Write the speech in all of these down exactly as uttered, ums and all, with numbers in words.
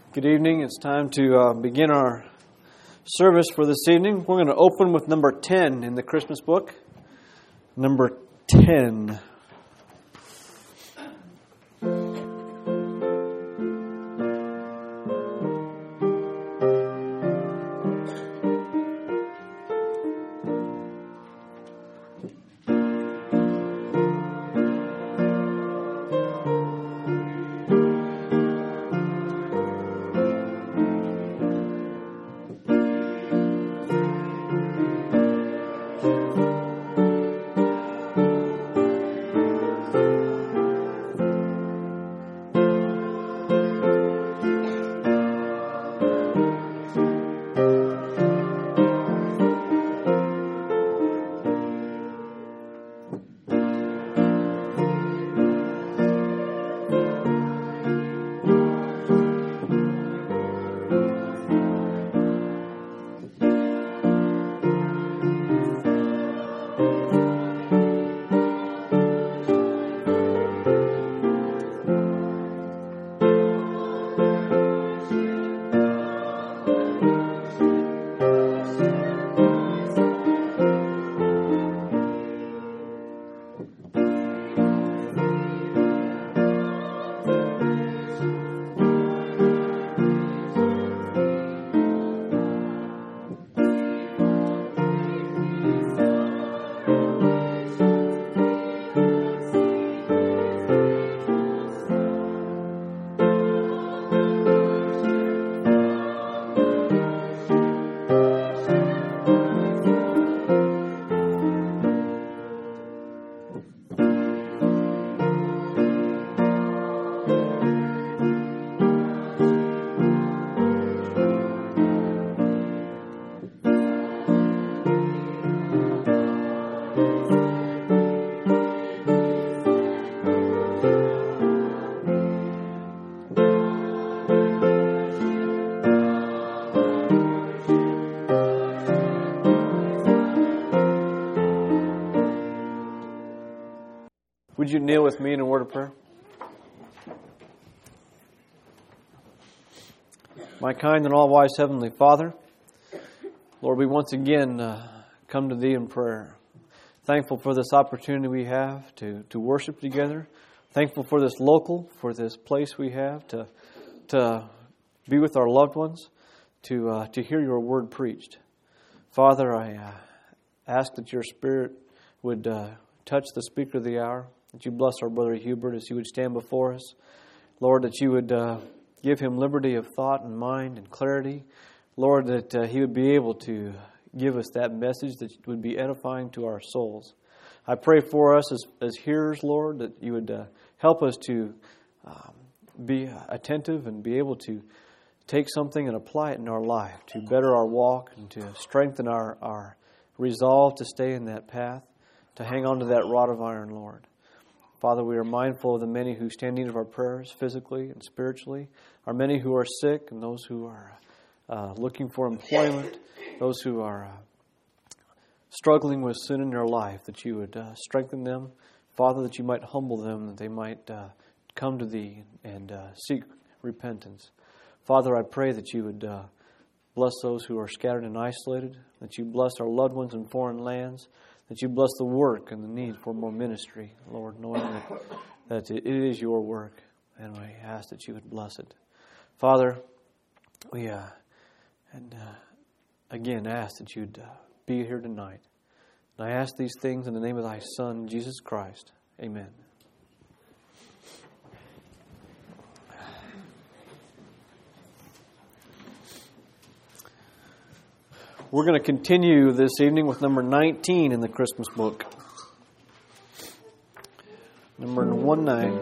Good evening. It's time to uh, begin our service for this evening. We're going to open with number ten in the Christmas book. Number ten. Would you kneel with me in a word of prayer? My kind and all-wise Heavenly Father, Lord, we once again uh, come to Thee in prayer. Thankful for this opportunity we have to, to worship together. Thankful for this local, for this place we have to to be with our loved ones, to uh, to hear Your Word preached. Father, I uh, ask that Your Spirit would uh, touch the speaker of the hour, that You bless our brother Hubert as he would stand before us. Lord, that You would uh, give him liberty of thought and mind and clarity. Lord, that uh, he would be able to give us that message that would be edifying to our souls. I pray for us as, as hearers, Lord, that You would uh, help us to um, be attentive and be able to take something and apply it in our life to better our walk and to strengthen our, our resolve to stay in that path, to hang on to that rod of iron, Lord. Father, we are mindful of the many who stand in need of our prayers physically and spiritually, our many who are sick and those who are uh, looking for employment, those who are uh, struggling with sin in their life, that You would uh, strengthen them. Father, that You might humble them, that they might uh, come to Thee and uh, seek repentance. Father, I pray that You would uh, bless those who are scattered and isolated, that You bless our loved ones in foreign lands, that You bless the work and the need for more ministry, Lord, knowing that, that it is Your work, and I ask that You would bless it. Father, we uh, and uh, again ask that You'd uh, be here tonight. And I ask these things in the name of Thy Son, Jesus Christ. Amen. We're going to continue this evening with number nineteen in the Christmas book. Number one nine.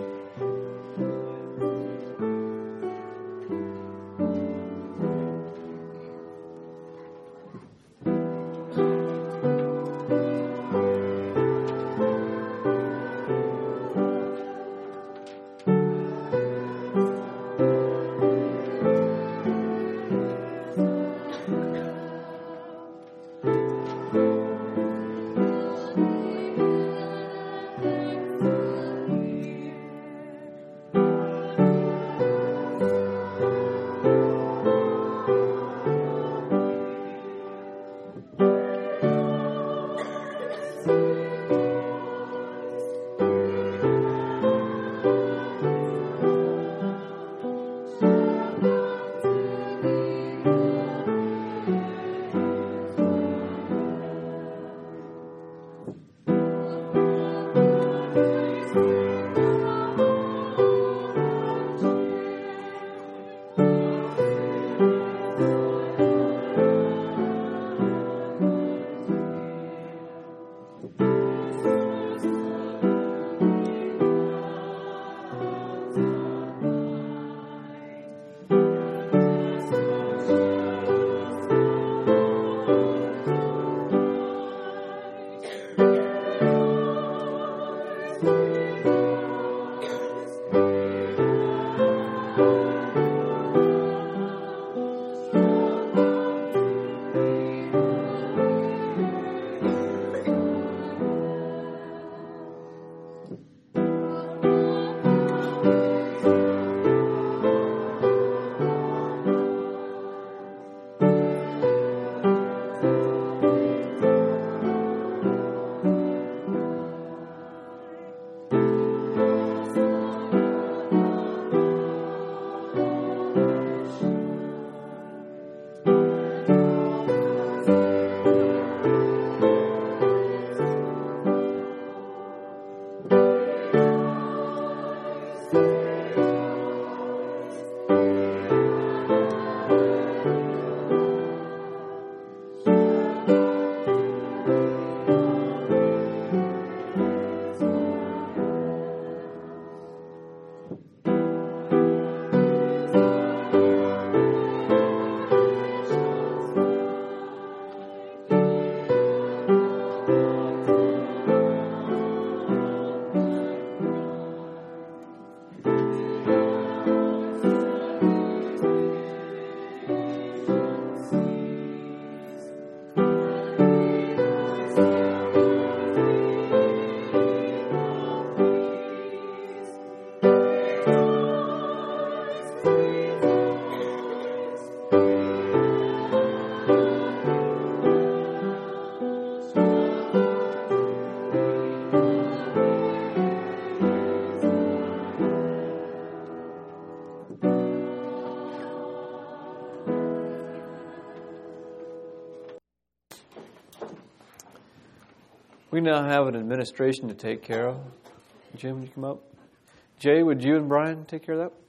We now have an administration to take care of. Jim, you come up. Jay, would you and Brian take care of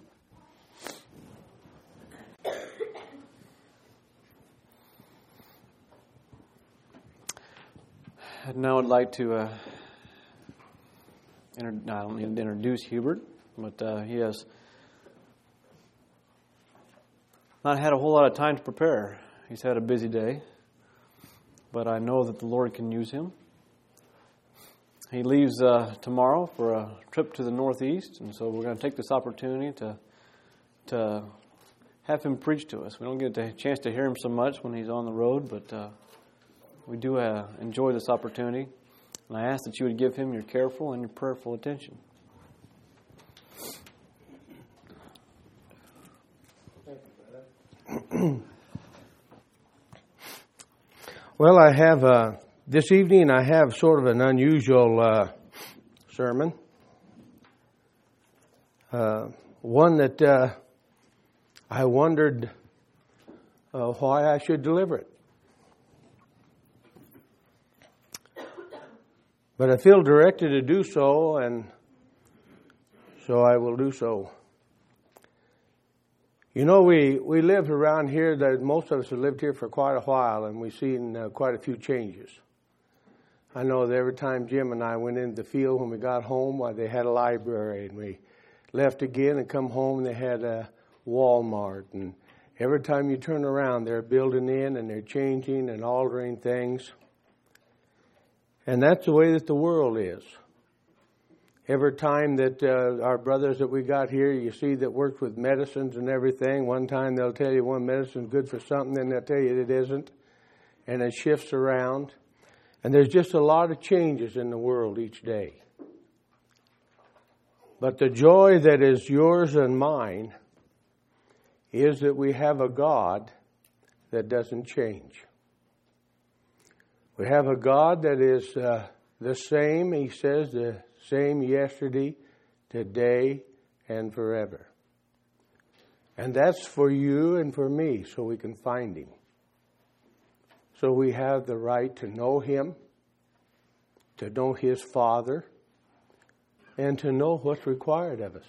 that? And now I'd like to, uh, inter- I don't need to introduce Hubert, but uh, he has not had a whole lot of time to prepare. He's had a busy day, but I know that the Lord can use him. He leaves uh, tomorrow for a trip to the Northeast, and so we're going to take this opportunity to to have him preach to us. We don't get a chance to hear him so much when he's on the road, but uh, we do uh, enjoy this opportunity, and I ask that you would give him your careful and your prayerful attention. Well, I have... Uh This evening I have sort of an unusual uh, sermon, uh, one that uh, I wondered uh, why I should deliver it. But I feel directed to do so, and so I will do so. You know, we, we live around here, that most of us have lived here for quite a while, and we've seen uh, quite a few changes. I know that every time Jim and I went into the field when we got home, well, they had a library, and we left again and come home and they had a Walmart. And every time you turn around, they're building in and they're changing and altering things. And that's the way that the world is. Every time that uh, our brothers that we got here, you see that works with medicines and everything, one time they'll tell you one medicine's good for something, then they'll tell you it isn't. And it shifts around. And there's just a lot of changes in the world each day. But the joy that is yours and mine is that we have a God that doesn't change. We have a God that is uh, the same, he says, the same yesterday, today, and forever. And that's for you and for me, so we can find him. So we have the right to know him, to know his Father, and to know what's required of us.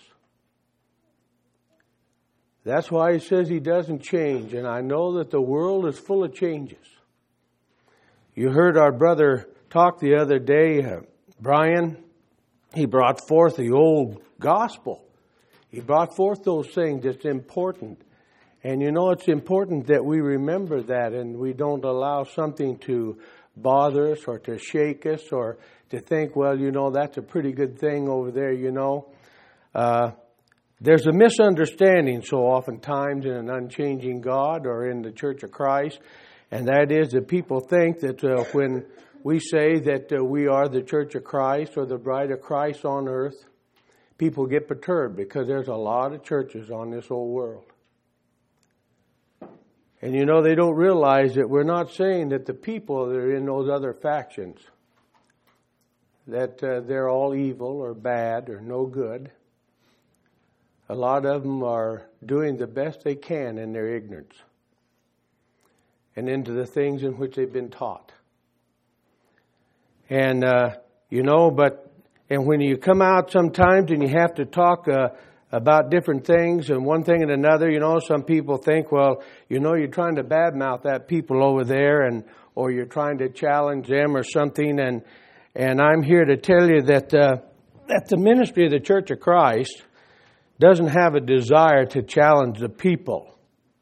That's why he says he doesn't change. And I know that the world is full of changes. You heard our brother talk the other day, uh, Brian. He brought forth the old gospel. He brought forth those things that's important. And you know, it's important that we remember that and we don't allow something to bother us or to shake us or to think, well, you know, that's a pretty good thing over there, you know. Uh, there's a misunderstanding so oftentimes in an unchanging God or in the Church of Christ, and that is that people think that uh, when we say that uh, we are the Church of Christ or the bride of Christ on earth, people get perturbed because there's a lot of churches on this whole world. And you know, they don't realize that we're not saying that the people that are in those other factions, that uh, they're all evil or bad or no good. A lot of them are doing the best they can in their ignorance and into the things in which they've been taught. And, uh, you know, but, and when you come out sometimes and you have to talk uh, about different things and one thing and another, you know, some people think, well, you know, you're trying to badmouth that people over there and or you're trying to challenge them or something. And and I'm here to tell you that uh, that the ministry of the Church of Christ doesn't have a desire to challenge the people.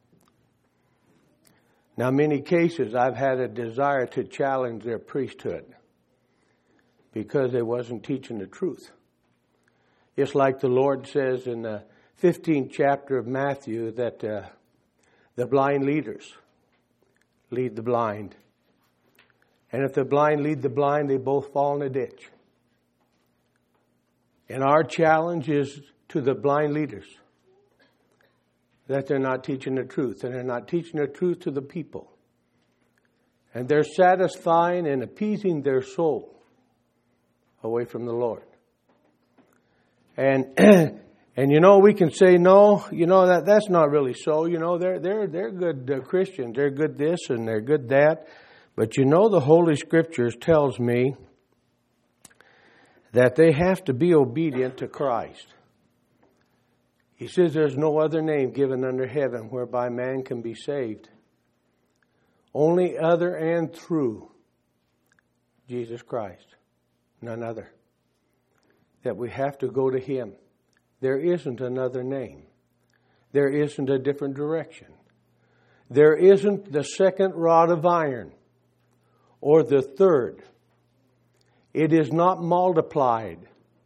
Now, in many cases, I've had a desire to challenge their priesthood because they wasn't teaching the truth. It's like the Lord says in the fifteenth chapter of Matthew that uh, the blind leaders lead the blind. And if the blind lead the blind, they both fall in a ditch. And our challenge is to the blind leaders that they're not teaching the truth. And they're not teaching the truth to the people. And they're satisfying and appeasing their soul away from the Lord. And And you know, we can say, no, you know, that that's not really so. You know, they're they're they're good uh, Christians. They're good this and they're good that. But you know, the Holy Scriptures tells me that they have to be obedient to Christ. He says there's no other name given under heaven whereby man can be saved. Only other and through Jesus Christ. None other. That we have to go to Him. There isn't another name. There isn't a different direction. There isn't the second rod of iron or the third. It is not multiplied.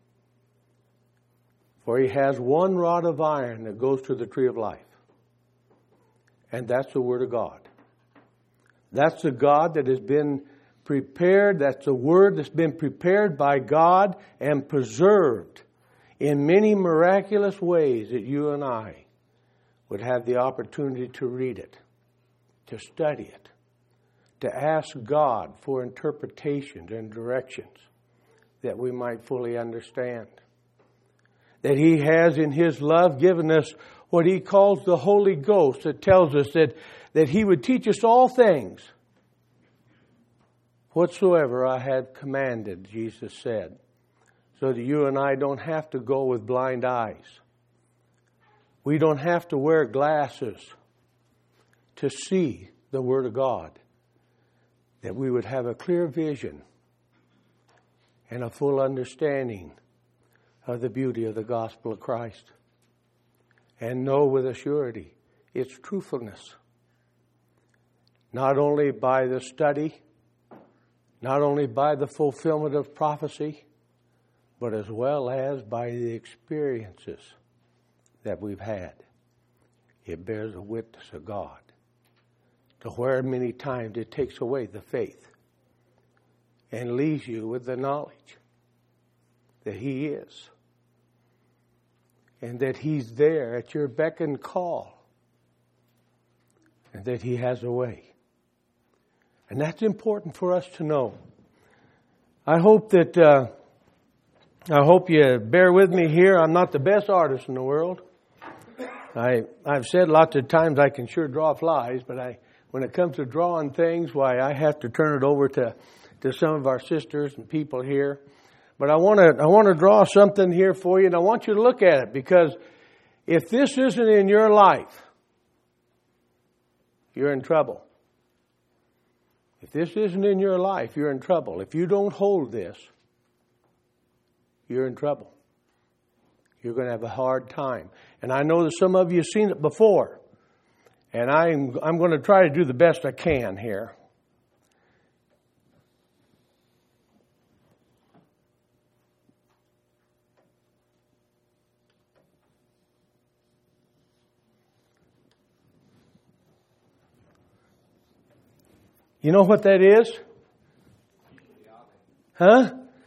For He has one rod of iron that goes to the tree of life. And that's the Word of God. That's the God that has been prepared. That's the Word that's been prepared by God and preserved in many miraculous ways that you and I would have the opportunity to read it, to study it, to ask God for interpretations and directions that we might fully understand. That He has in His love given us what He calls the Holy Ghost, that tells us that, that He would teach us all things whatsoever I had commanded, Jesus said. So that you and I don't have to go with blind eyes. We don't have to wear glasses to see the Word of God. That we would have a clear vision and a full understanding of the beauty of the gospel of Christ. And know with a surety its truthfulness. Not only by the study, not only by the fulfillment of prophecy, but as well as by the experiences that we've had. It bears a witness of God. To where many times it takes away the faith and leaves you with the knowledge that He is. And that He's there at your beck and call. And that He has a way. And that's important for us to know. I hope that... Uh, I hope you bear with me here. I'm not the best artist in the world. I, I've said lots of times I can sure draw flies, but I, when it comes to drawing things, why, I have to turn it over to, to some of our sisters and people here. But I want to I want to draw something here for you, and I want you to look at it, because if this isn't in your life, you're in trouble. If this isn't in your life, you're in trouble. If you don't hold this, you're in trouble. You're going to have a hard time. And I know that some of you have seen it before. And I'm, I'm going to try to do the best I can here. You know what that is? Huh?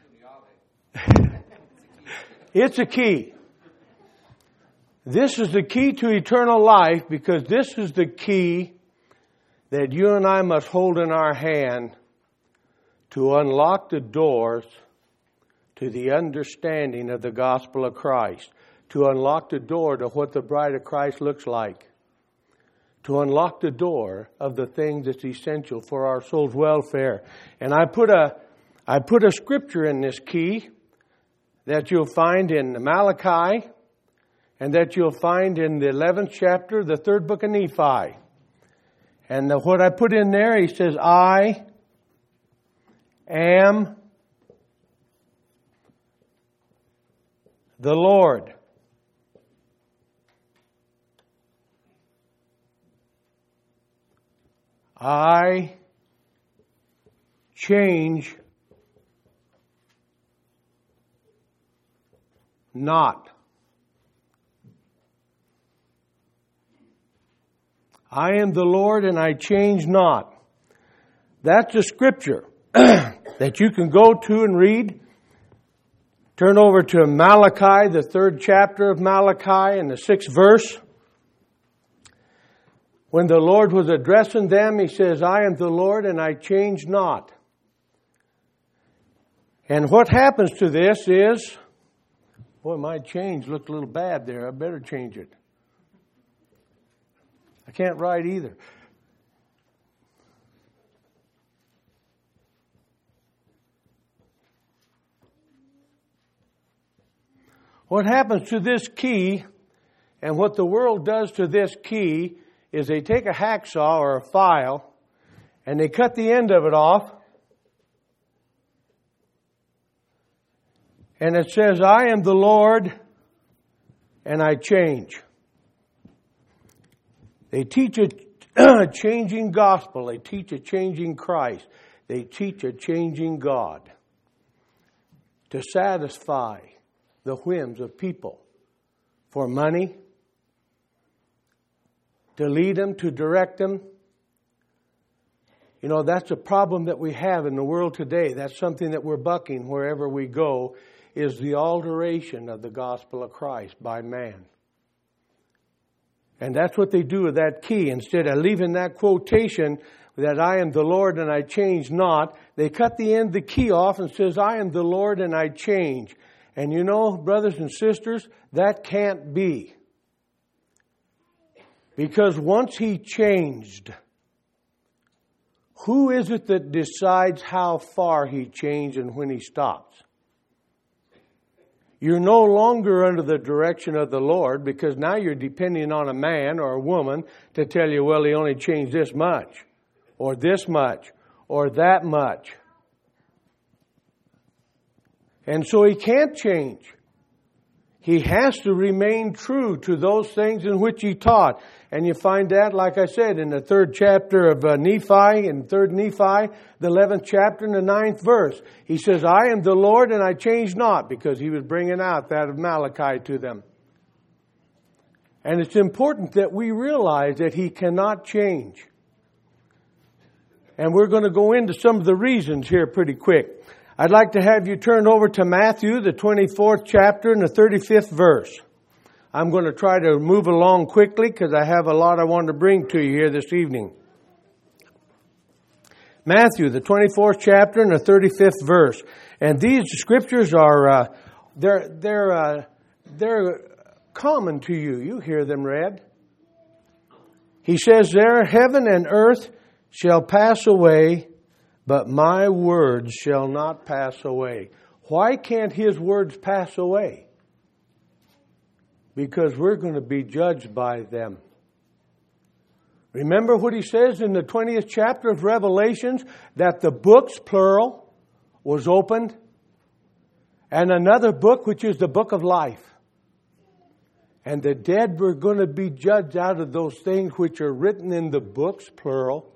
It's a key. This is the key to eternal life, because this is the key that you and I must hold in our hand to unlock the doors to the understanding of the gospel of Christ, to unlock the door to what the bride of Christ looks like, to unlock the door of the things that's essential for our soul's welfare. And I put a, I put a scripture in this key that you'll find in Malachi, and that you'll find in the eleventh chapter, the third book of Nephi. And the, what I put in there, he says, I am the Lord. I change not. I am the Lord and I change not. That's a scripture that you can go to and read. Turn over to Malachi, the third chapter of Malachi, and the sixth verse. When the Lord was addressing them, He says, I am the Lord and I change not. And what happens to this is, Boy, my change looked a little bad there. I better change it. I can't write either. What happens to this key, and what the world does to this key, is they take a hacksaw or a file, and they cut the end of it off, and it says, I am the Lord, and I change. They teach a changing gospel. They teach a changing Christ. They teach a changing God to satisfy the whims of people for money, to lead them, to direct them. You know, that's a problem that we have in the world today. That's something that we're bucking wherever we go, is the alteration of the gospel of Christ by man. And that's what they do with that key. Instead of leaving that quotation that I am the Lord and I change not, they cut the end of the key off and says, I am the Lord and I change. And you know, brothers and sisters, that can't be. Because once He changed, who is it that decides how far He changed and when He stops? You're no longer under the direction of the Lord, because now you're depending on a man or a woman to tell you, well, He only changed this much, or this much, or that much. And so He can't change. He has to remain true to those things in which He taught. And you find that, like I said, in the third chapter of uh, Nephi, in third Nephi, the eleventh chapter and the ninth verse. He says, I am the Lord and I change not, because He was bringing out that of Malachi to them. And it's important that we realize that He cannot change. And we're going to go into some of the reasons here pretty quick. I'd like to have you turn over to Matthew, the twenty-fourth chapter and the thirty-fifth verse. I'm going to try to move along quickly because I have a lot I want to bring to you here this evening. Matthew, the twenty-fourth chapter and the thirty-fifth verse. And these scriptures are, uh, they're, they're, uh, they're common to you. You hear them read. He says there, heaven and earth shall pass away, but my words shall not pass away. Why can't His words pass away? Because we're going to be judged by them. Remember what He says in the twentieth chapter of Revelations, that the books, plural, was opened, and another book, which is the book of life. And the dead were going to be judged out of those things which are written in the books, plural,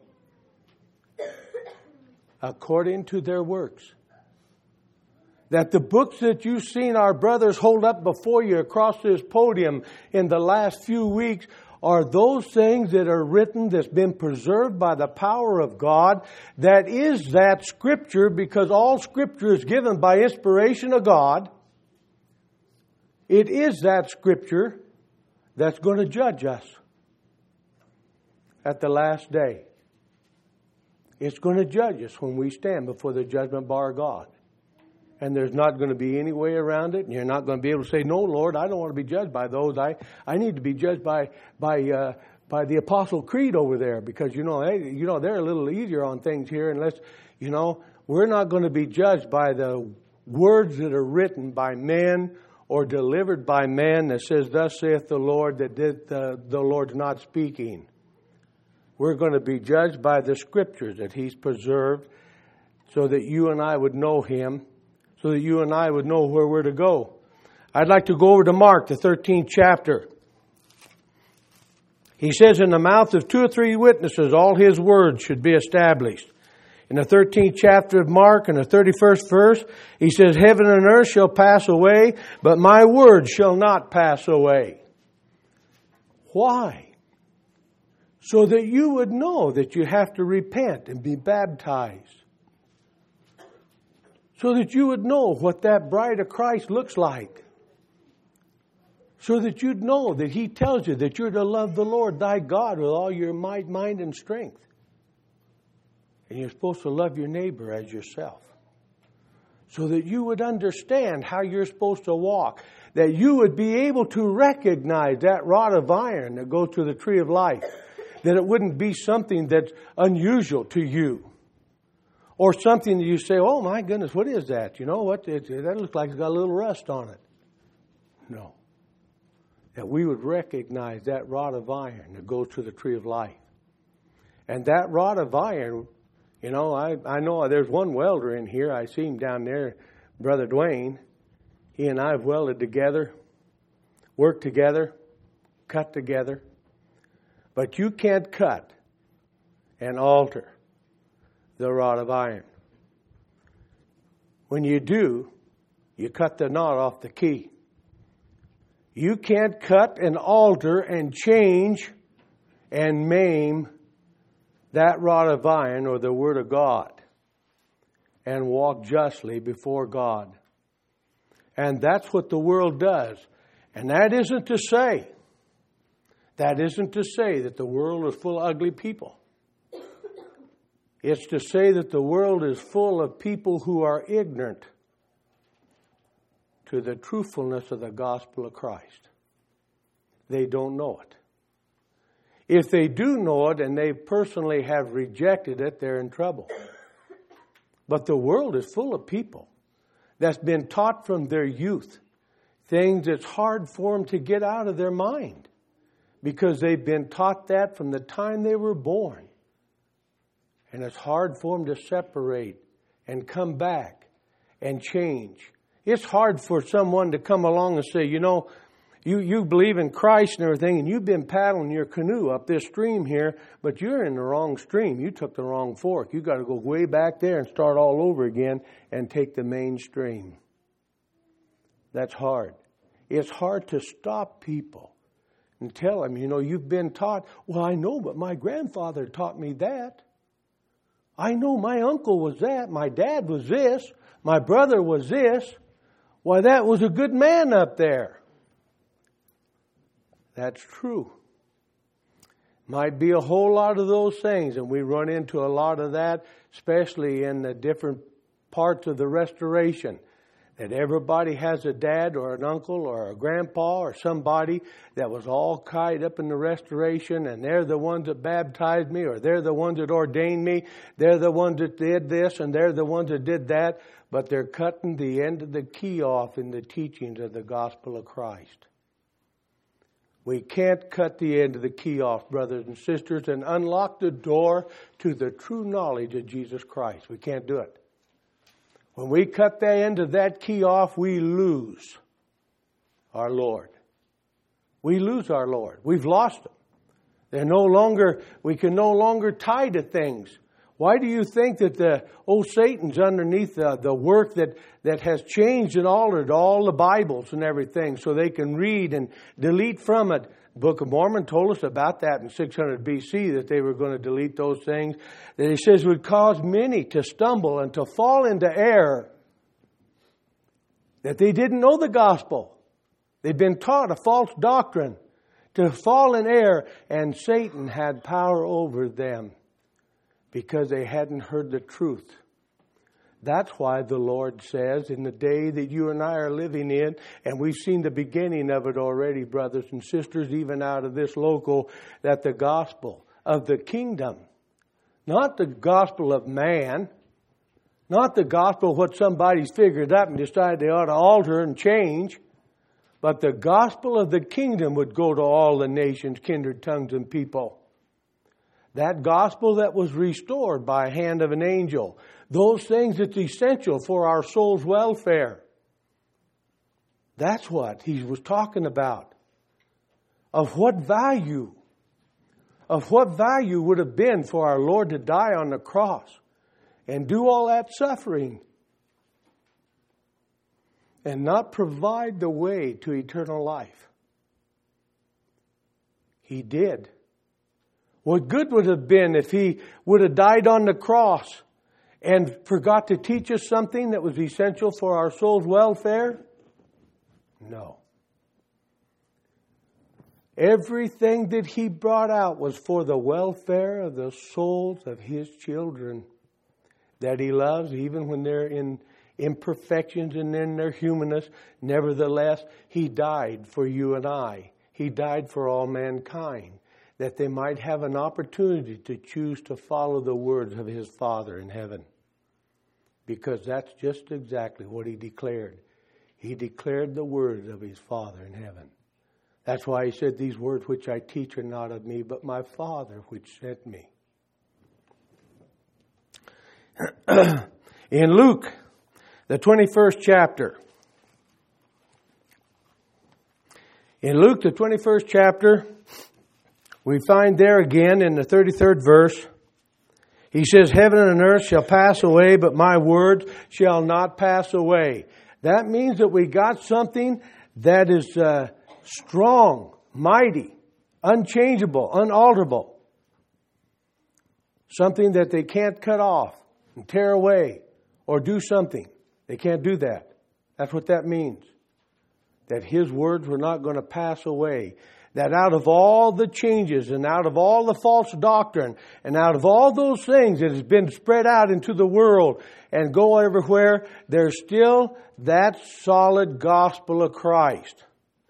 according to their works. That the books that you've seen our brothers hold up before you across this podium in the last few weeks are those things that are written, that's been preserved by the power of God. That is that Scripture, because all Scripture is given by inspiration of God. It is that Scripture that's going to judge us at the last day. It's going to judge us when we stand before the judgment bar of God. And there's not going to be any way around it. And you're not going to be able to say, no, Lord, I don't want to be judged by those. I, I need to be judged by by uh, by the Apostle Creed over there. Because, you know, they, you know, they're a little easier on things here. Unless, you know, we're not going to be judged by the words that are written by men or delivered by men that says, thus saith the Lord, that did the, the Lord's not speaking. We're going to be judged by the Scriptures that He's preserved so that you and I would know Him, so that you and I would know where we're to go. I'd like to go over to Mark, the thirteenth chapter. He says, in the mouth of two or three witnesses, all His words should be established. In the thirteenth chapter of Mark, in the thirty-first verse, He says, heaven and earth shall pass away, but my words shall not pass away. Why? So that you would know that you have to repent and be baptized. So that you would know what that bride of Christ looks like. So that you'd know that He tells you that you're to love the Lord thy God with all your might, mind, and strength. And you're supposed to love your neighbor as yourself. so that you would understand how you're supposed to walk, that you would be able to recognize that rod of iron that goes to the tree of life, that it wouldn't be something that's unusual to you, or something that you say, oh my goodness, what is that? You know what? It, that looks like it's got a little rust on it. No. That we would recognize that rod of iron that goes to the tree of life. And that rod of iron, you know, I, I know there's one welder in here. I see him down there, Brother Dwayne. He and I have welded together, worked together, cut together. But you can't cut and alter the rod of iron. When you do, you cut the knot off the key. You can't cut and alter and change and maim that rod of iron or the Word of God and walk justly before God. And that's what the world does. And that isn't to say, that isn't to say that the world is full of ugly people. It's to say that the world is full of people who are ignorant to the truthfulness of the gospel of Christ. They don't know it. If they do know it and they personally have rejected it, they're in trouble. But the world is full of people that's been taught from their youth things that's hard for them to get out of their mind because they've been taught that from the time they were born. And it's hard for them to separate and come back and change. It's hard for someone to come along and say, you know, you, you believe in Christ and everything, and you've been paddling your canoe up this stream here, but you're in the wrong stream. You took the wrong fork. You've got to go way back there and start all over again and take the main stream. That's hard. It's hard to stop people and tell them, you know, you've been taught. Well, I know, but my grandfather taught me that. I know my uncle was that. My dad was this. My brother was this. Why, that was a good man up there. That's true. Might be a whole lot of those things, and we run into a lot of that, especially in the different parts of the restoration. That everybody has a dad or an uncle or a grandpa or somebody that was all tied up in the restoration, and they're the ones that baptized me, or they're the ones that ordained me, they're the ones that did this, and they're the ones that did that, but they're cutting the end of the key off in the teachings of the gospel of Christ. We can't cut the end of the key off, brothers and sisters, and unlock the door to the true knowledge of Jesus Christ. We can't do it. When we cut the end of that key off, we lose our Lord. We lose our Lord. We've lost Him. They're no longer, we can no longer tie to things. Why do you think that the old Satan's underneath the, the work that, that has changed and altered all the Bibles and everything so they can read and delete from it? The Book of Mormon told us about that in six hundred B C, that they were going to delete those things. That he says would cause many to stumble and to fall into error. That they didn't know the gospel. They'd been taught a false doctrine. To fall in error, and Satan had power over them because they hadn't heard the truth. That's why the Lord says in the day that you and I are living in, and we've seen the beginning of it already, brothers and sisters, even out of this local, that the gospel of the kingdom, not the gospel of man, not the gospel of what somebody's figured up and decided they ought to alter and change, but the gospel of the kingdom would go to all the nations, kindred, tongues, and people. That gospel that was restored by a hand of an angel. Those things that's essential for our soul's welfare. That's what he was talking about. Of what value, of what value would have been for our Lord to die on the cross and do all that suffering and not provide the way to eternal life. He did. What good would have been if he would have died on the cross and forgot to teach us something that was essential for our soul's welfare? No. Everything that he brought out was for the welfare of the souls of his children that he loves, even when they're in, imperfections and in their humanness, nevertheless, He died for you and I. He died for all mankind, that they might have an opportunity to choose to follow the words of His Father in heaven. Because that's just exactly what He declared. He declared the words of His Father in heaven. That's why He said, these words which I teach are not of me, but my Father which sent me. In Luke, the twenty-first chapter. In Luke, the twenty-first chapter, we find there again in the thirty-third verse, He says, heaven and earth shall pass away, but my words shall not pass away. That means that we got something that is uh, strong, mighty, unchangeable, unalterable. Something that they can't cut off and tear away or do something. They can't do that. That's what that means. That His words were not going to pass away. That out of all the changes and out of all the false doctrine and out of all those things that has been spread out into the world and go everywhere, there's still that solid gospel of Christ.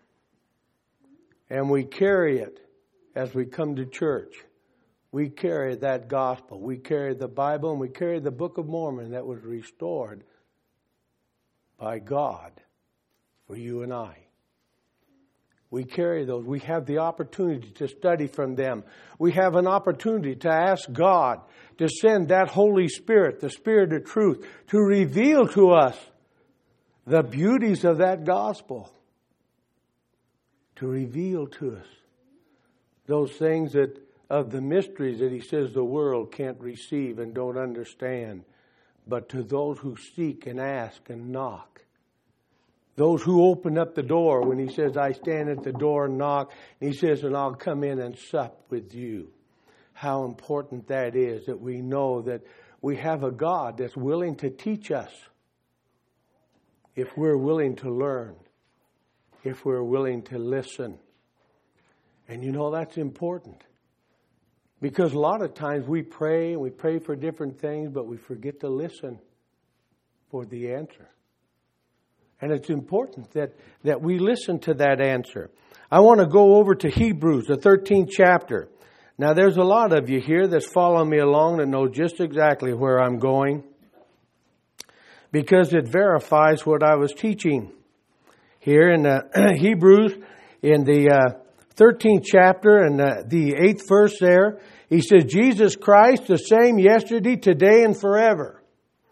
And we carry it as we come to church. We carry that gospel. We carry the Bible and we carry the Book of Mormon that was restored by God for you and I. We carry those. We have the opportunity to study from them. We have an opportunity to ask God to send that Holy Spirit, the Spirit of truth, to reveal to us the beauties of that gospel. To reveal to us those things that of the mysteries that He says the world can't receive and don't understand. But to those who seek and ask and knock. Those who open up the door when He says, I stand at the door and knock. And He says, and I'll come in and sup with you. How important that is, that we know that we have a God that's willing to teach us. If we're willing to learn. If we're willing to listen. And you know that's important. Because a lot of times we pray and we pray for different things, but we forget to listen for the answer. And it's important that, that we listen to that answer. I want to go over to Hebrews, the thirteenth chapter. Now there's a lot of you here that's following me along that know just exactly where I'm going. Because it verifies what I was teaching. Here in uh, Hebrews, in the uh, thirteenth chapter and uh, the eighth verse there, he says, Jesus Christ the same yesterday, today, and forever.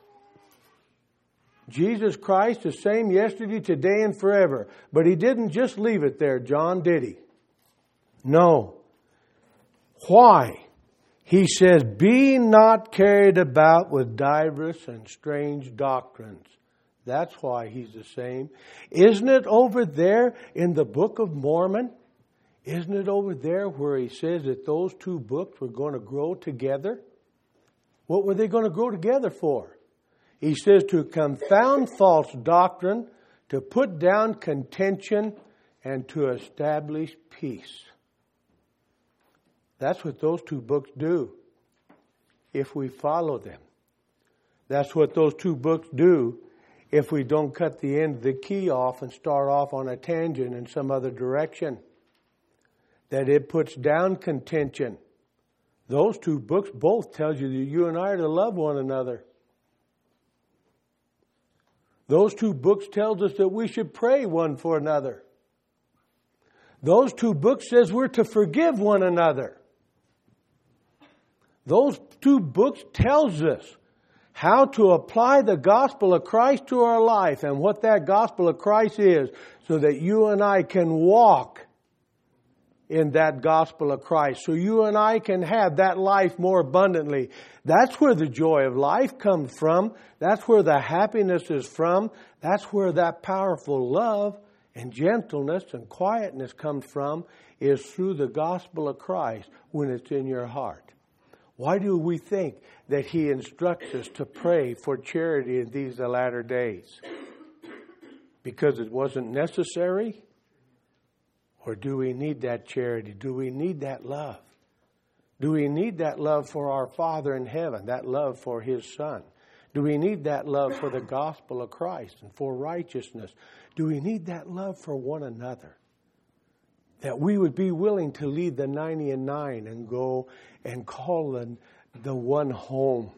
Jesus Christ the same yesterday, today, and forever. But He didn't just leave it there, John, did He? No. Why? He says, be not carried about with diverse and strange doctrines. That's why He's the same. Isn't it over there in the Book of Mormon? Isn't it over there where He says that those two books were going to grow together? What were they going to grow together for? He says to confound false doctrine, to put down contention, and to establish peace. That's what those two books do, if we follow them. That's what those two books do, if we don't cut the end of the key off and start off on a tangent in some other direction. That it puts down contention. Those two books both tell you that you and I are to love one another. Those two books tells us that we should pray one for another. Those two books says we're to forgive one another. Those two books tells us how to apply the gospel of Christ to our life and what that gospel of Christ is, so that you and I can walk in that gospel of Christ, so you and I can have that life more abundantly. That's where the joy of life comes from. That's where the happiness is from. That's where that powerful love and gentleness and quietness comes from, is through the gospel of Christ when it's in your heart. Why do we think that He instructs us to pray for charity in these the latter days? Because it wasn't necessary? Or do we need that charity? Do we need that love? Do we need that love for our Father in heaven? That love for His Son? Do we need that love for the gospel of Christ and for righteousness? Do we need that love for one another? That we would be willing to leave the ninety and nine and go and call the, the one home.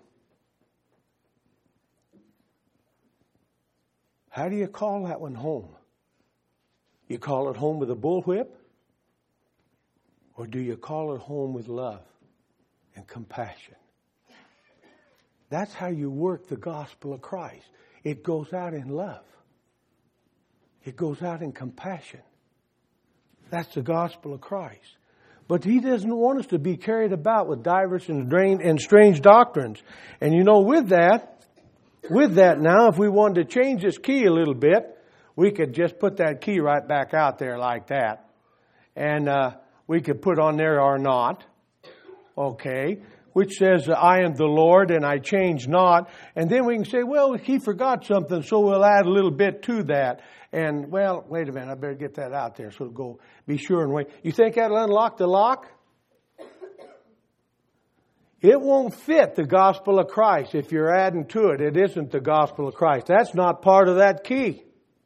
How do you call that one home? You call it home with a bullwhip? Or do you call it home with love and compassion? That's how you work the gospel of Christ. It goes out in love. It goes out in compassion. That's the gospel of Christ. But He doesn't want us to be carried about with diverse and strange doctrines. And you know, with that, with that now, if we wanted to change this key a little bit, we could just put that key right back out there like that. And uh, we could put on there or not. Okay. Which says, I am the Lord and I change not. And then we can say, well, He forgot something, so we'll add a little bit to that. And, well, wait a minute, I better get that out there. So go be sure and wait. You think that'll unlock the lock? It won't fit the gospel of Christ if you're adding to it. It isn't the gospel of Christ. That's not part of that key.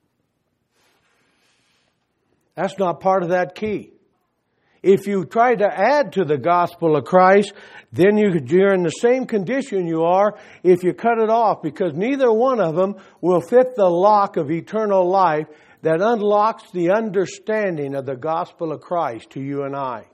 That's not part of that key. If you try to add to the gospel of Christ, then you're in the same condition you are if you cut it off, because neither one of them will fit the lock of eternal life that unlocks the understanding of the gospel of Christ to you and I.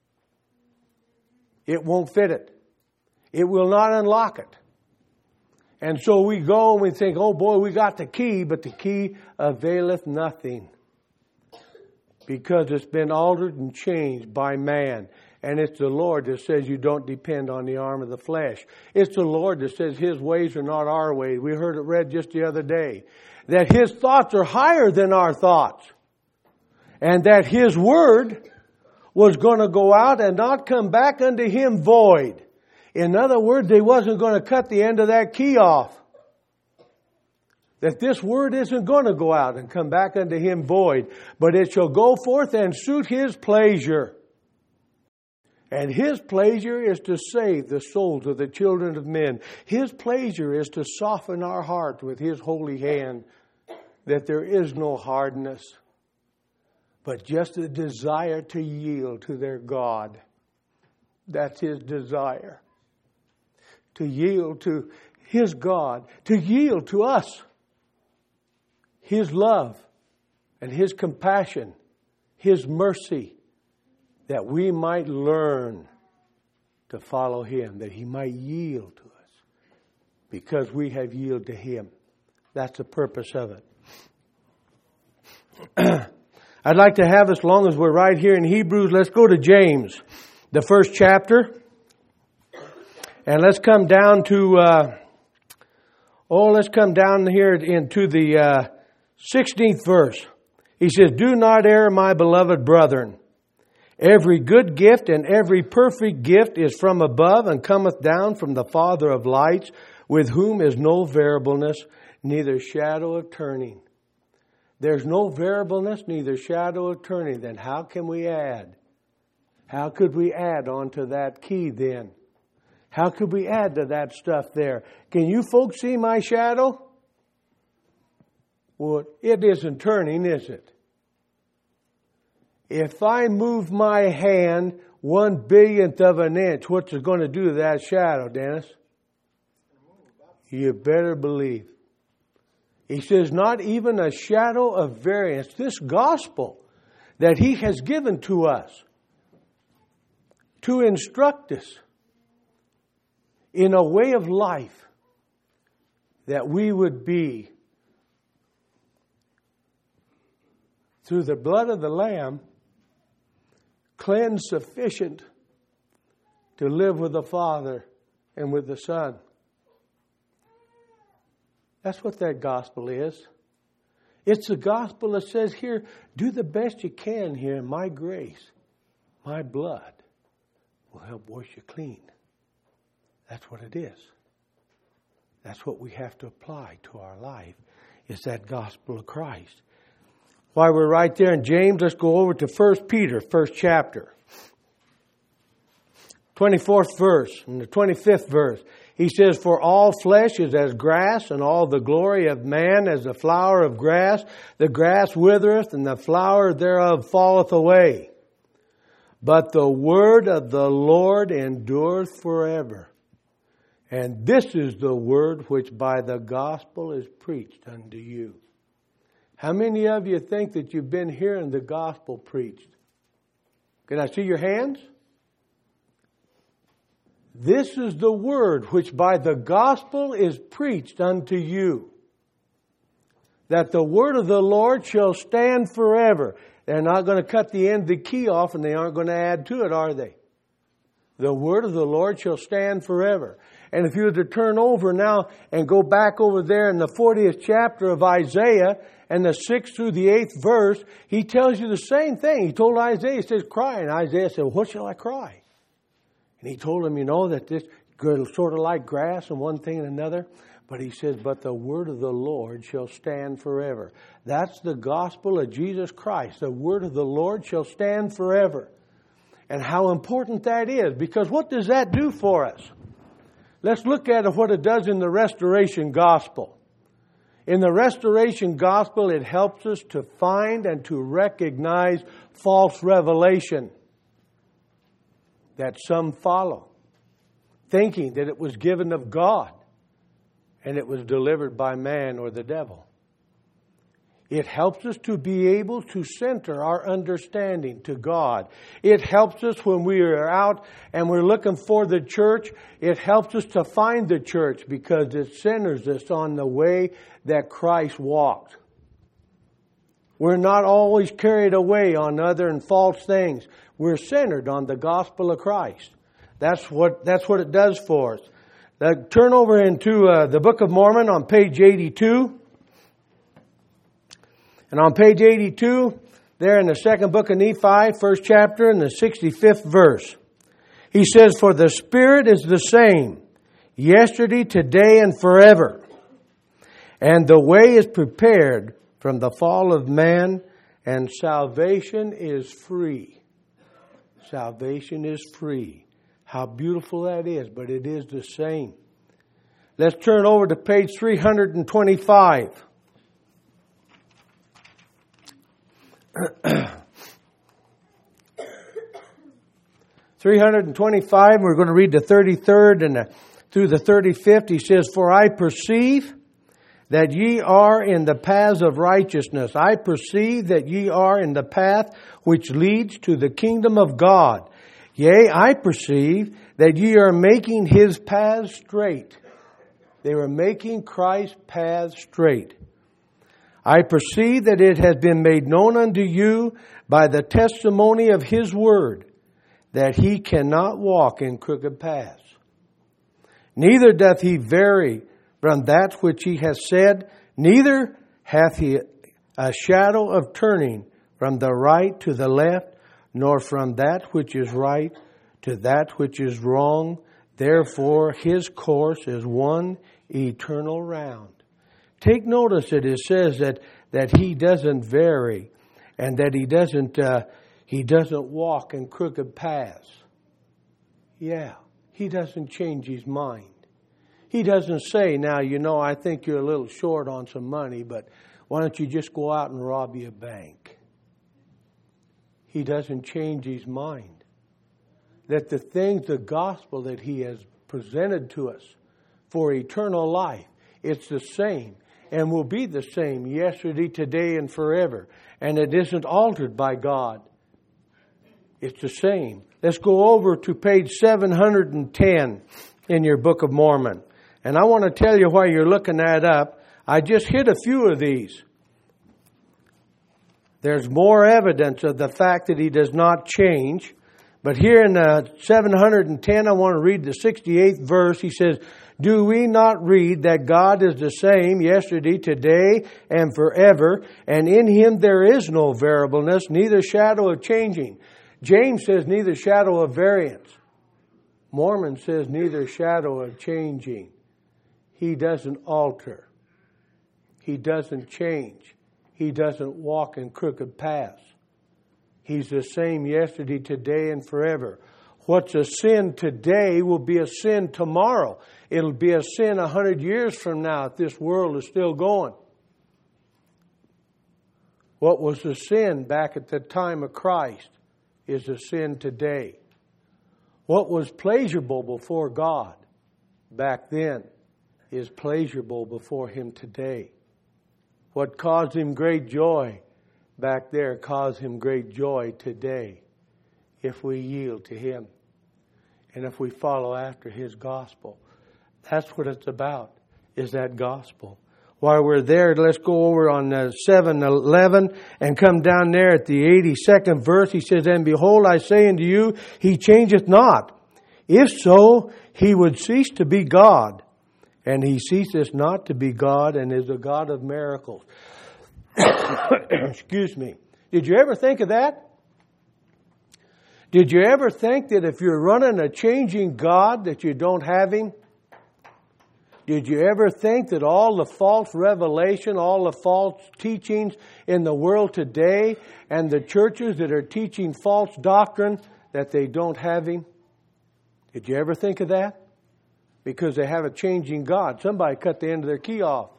It won't fit it. It will not unlock it. And so we go and we think, oh boy, we got the key, but the key availeth nothing. Because it's been altered and changed by man. And it's the Lord that says you don't depend on the arm of the flesh. It's the Lord that says His ways are not our ways. We heard it read just the other day. That His thoughts are higher than our thoughts. And that His word was going to go out and not come back unto Him void. In other words, He wasn't going to cut the end of that key off. That this word isn't going to go out and come back unto Him void, but it shall go forth and suit His pleasure. And His pleasure is to save the souls of the children of men. His pleasure is to soften our heart with His holy hand, that there is no hardness, but just a desire to yield to their God. That's His desire. To yield to His God, to yield to us. His love and His compassion, His mercy, that we might learn to follow Him, that He might yield to us because we have yielded to Him. That's the purpose of it. I'd like to have, as long as we're right here in Hebrews, let's go to James, the first chapter. And let's come down to, uh, oh, let's come down here into the uh, sixteenth verse. He says, do not err, my beloved brethren. Every good gift and every perfect gift is from above and cometh down from the Father of lights, with whom is no variableness, neither shadow of turning. There's no variableness, neither shadow of turning. Then how can we add? How could we add onto that key then? How could we add to that stuff there? Can you folks see my shadow? Well, it isn't turning, is it? If I move my hand one billionth of an inch, what's it going to do to that shadow, Dennis? You better believe. He says, not even a shadow of variance. This gospel that He has given to us to instruct us in a way of life that we would be, through the blood of the Lamb, cleansed sufficient to live with the Father and with the Son. That's what that gospel is. It's the gospel that says here, do the best you can here. My grace, my blood will help wash you clean. That's what it is. That's what we have to apply to our life, is that gospel of Christ. While we're right there in James, let's go over to First Peter, first chapter. twenty-fourth verse and the twenty-fifth verse. He says, for all flesh is as grass, and all the glory of man as the flower of grass. The grass withereth, and the flower thereof falleth away. But the word of the Lord endureth forever. And this is the word which by the gospel is preached unto you. How many of you think that you've been hearing the gospel preached? Can I see your hands? This is the word which by the gospel is preached unto you. That the word of the Lord shall stand forever. They're not going to cut the end of the key off, and they aren't going to add to it, are they? The word of the Lord shall stand forever. And if you were to turn over now and go back over there in the fortieth chapter of Isaiah and the sixth through the eighth verse, he tells you the same thing. He told Isaiah, he says, cry. And Isaiah said, what shall I cry? And he told him, you know, that this girl sort of like grass and one thing and another. But he says, but the word of the Lord shall stand forever. That's the gospel of Jesus Christ. The word of the Lord shall stand forever. And how important that is. Because what does that do for us? Let's look at what it does in the restoration gospel. In the restoration gospel, it helps us to find and to recognize false revelation that some follow, thinking that it was given of God and it was delivered by man or the devil. It helps us to be able to center our understanding to God. It helps us when we are out and we're looking for the church. It helps us to find the church because it centers us on the way that Christ walked. We're not always carried away on other and false things. We're centered on the gospel of Christ. That's what, that's what it does for us. Now, turn over into uh, the Book of Mormon on page eighty-two. And on page eighty-two, there in the second book of Nephi, first chapter, and the sixty-fifth verse, he says, for the Spirit is the same, yesterday, today, and forever. And the way is prepared from the fall of man, and salvation is free. Salvation is free. How beautiful that is, but it is the same. Let's turn over to page three hundred twenty-five. three hundred twenty-five, we're going to read the thirty-third and the, through the thirty-fifth. He says, for I perceive that ye are in the paths of righteousness. I perceive that ye are in the path which leads to the kingdom of God. Yea, I perceive that ye are making His paths straight. They were making Christ's paths straight. I perceive that it has been made known unto you by the testimony of His word, that He cannot walk in crooked paths. Neither doth He vary from that which He has said, neither hath He a shadow of turning from the right to the left, nor from that which is right to that which is wrong. Therefore His course is one eternal round. Take notice that it says that, that He doesn't vary and that He doesn't uh, He doesn't walk in crooked paths. Yeah, He doesn't change His mind. He doesn't say, now, you know, I think you're a little short on some money, but why don't you just go out and rob you a bank? He doesn't change His mind. That the things, the gospel that He has presented to us for eternal life, it's the same and will be the same yesterday, today, and forever. And it isn't altered by God. It's the same. Let's go over to page seven hundred ten in your Book of Mormon. And I want to tell you while you're looking that up, I just hit a few of these. There's more evidence of the fact that He does not change. But here in uh, seven hundred ten, I want to read the sixty-eighth verse. He says, do we not read that God is the same yesterday, today, and forever, and in Him there is no variableness, neither shadow of changing? James says neither shadow of variance. Mormon says neither shadow of changing. He doesn't alter. He doesn't change. He doesn't walk in crooked paths. He's the same yesterday, today, and forever. What's a sin today will be a sin tomorrow. It'll be a sin a hundred years from now if this world is still going. What was a sin back at the time of Christ is a sin today. What was pleasurable before God back then is pleasurable before Him today. What caused Him great joy back there caused Him great joy today if we yield to Him and if we follow after His gospel. That's what it's about, is that gospel. While we're there, let's go over on uh, seven eleven and come down there at the eighty-second verse. He says, "And behold, I say unto you, He changeth not. If so, He would cease to be God. And He ceaseth not to be God, and is a God of miracles." Excuse me. Did you ever think of that? Did you ever think that if you're running a changing God, that you don't have Him? Did you ever think that all the false revelation, all the false teachings in the world today, and the churches that are teaching false doctrine, that they don't have Him? Did you ever think of that? Because they have a changing God. Somebody cut the end of their key off.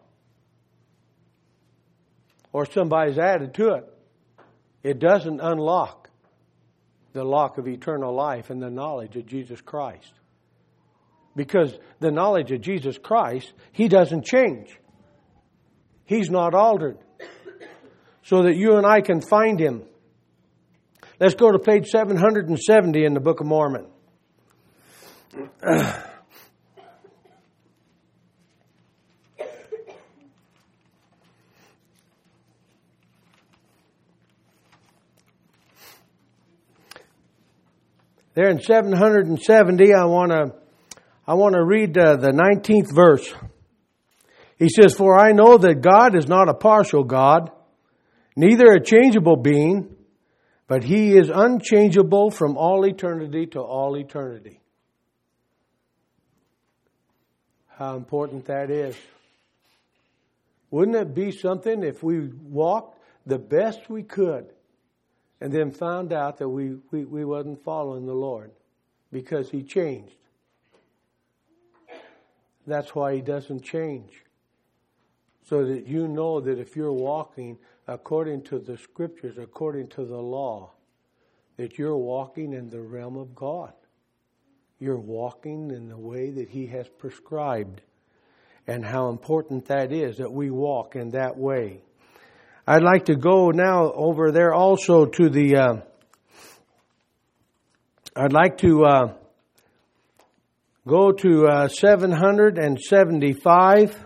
Or somebody's added to it. It doesn't unlock the lock of eternal life and the knowledge of Jesus Christ. Because the knowledge of Jesus Christ, He doesn't change. He's not altered. So that you and I can find Him. Let's go to page seven hundred seventy in the Book of Mormon. There in seven hundred seventy, I want to I want to read uh, the nineteenth verse. He says, "For I know that God is not a partial God, neither a changeable being, but He is unchangeable from all eternity to all eternity." How important that is. Wouldn't it be something if we walked the best we could and then found out that we, we, we wasn't following the Lord because He changed? That's why He doesn't change. So that you know that if you're walking according to the Scriptures, according to the law, that you're walking in the realm of God. You're walking in the way that He has prescribed. And how important that is, that we walk in that way. I'd like to go now over there also to the... Uh, I'd like to... Uh, Go to uh, seven hundred seventy-five.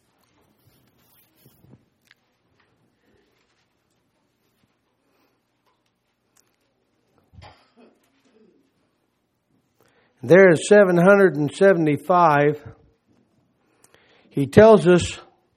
There is seven hundred seventy-five. He tells us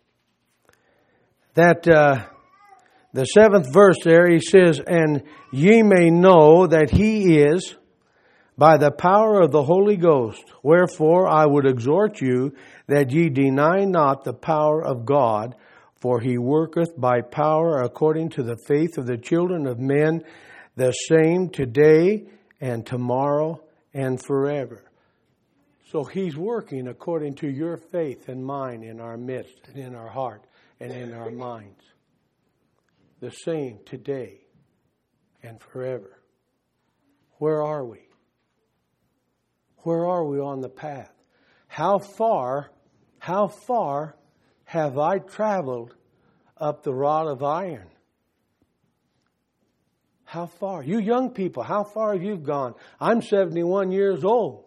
that uh, the seventh verse there, he says, "And ye may know that He is by the power of the Holy Ghost. Wherefore I would exhort you that ye deny not the power of God, for He worketh by power according to the faith of the children of men, the same today and tomorrow and forever." So He's working according to your faith and mine in our midst and in our heart and in our minds. The same today and forever. Where are we? Where are we on the path? How far, how far have I traveled up the rod of iron? How far? You young people, how far have you gone? I'm seventy-one years old.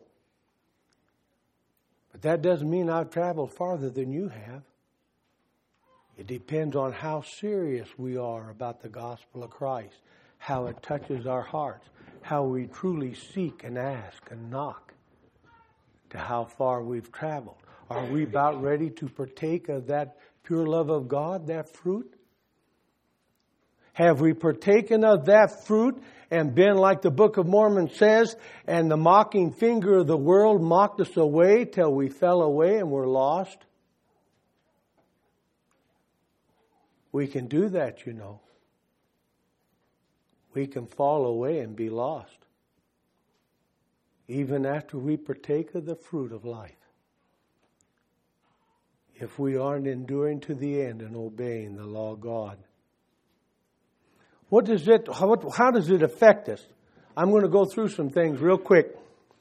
But that doesn't mean I've traveled farther than you have. It depends on how serious we are about the gospel of Christ, how it touches our hearts, how we truly seek and ask and knock. To how far we've traveled. Are we about ready to partake of that pure love of God, that fruit? Have we partaken of that fruit and been like the Book of Mormon says, and the mocking finger of the world mocked us away till we fell away and were lost? We can do that, you know. We can fall away and be lost. even after we partake of the fruit of life, if we aren't enduring to the end and obeying the law of God. What does it, how, how does it affect us? I'm going to go through some things real quick.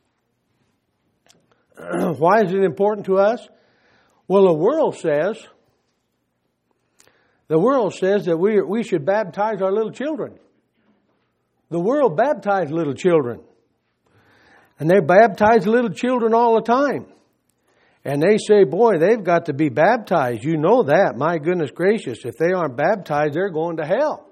Why is it important to us? Well, the world says, the world says that we, we should baptize our little children. The world baptizes little children. And they baptize little children all the time. And they say, boy, they've got to be baptized. You know that. My goodness gracious. If they aren't baptized, they're going to hell.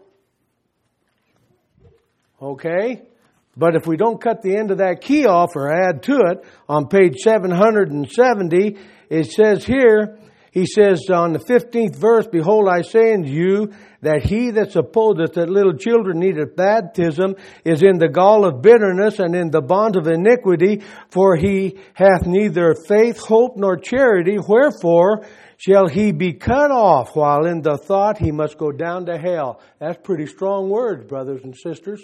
Okay? But if we don't cut the end of that key off or add to it, on page seven hundred seventy, it says here, he says on the fifteenth verse, behold, I say unto you that he that supposeth that little children needeth baptism is in the gall of bitterness and in the bond of iniquity, for he hath neither faith, hope, nor charity. Wherefore shall he be cut off, while in the thought he must go down to hell. That's pretty strong words, brothers and sisters.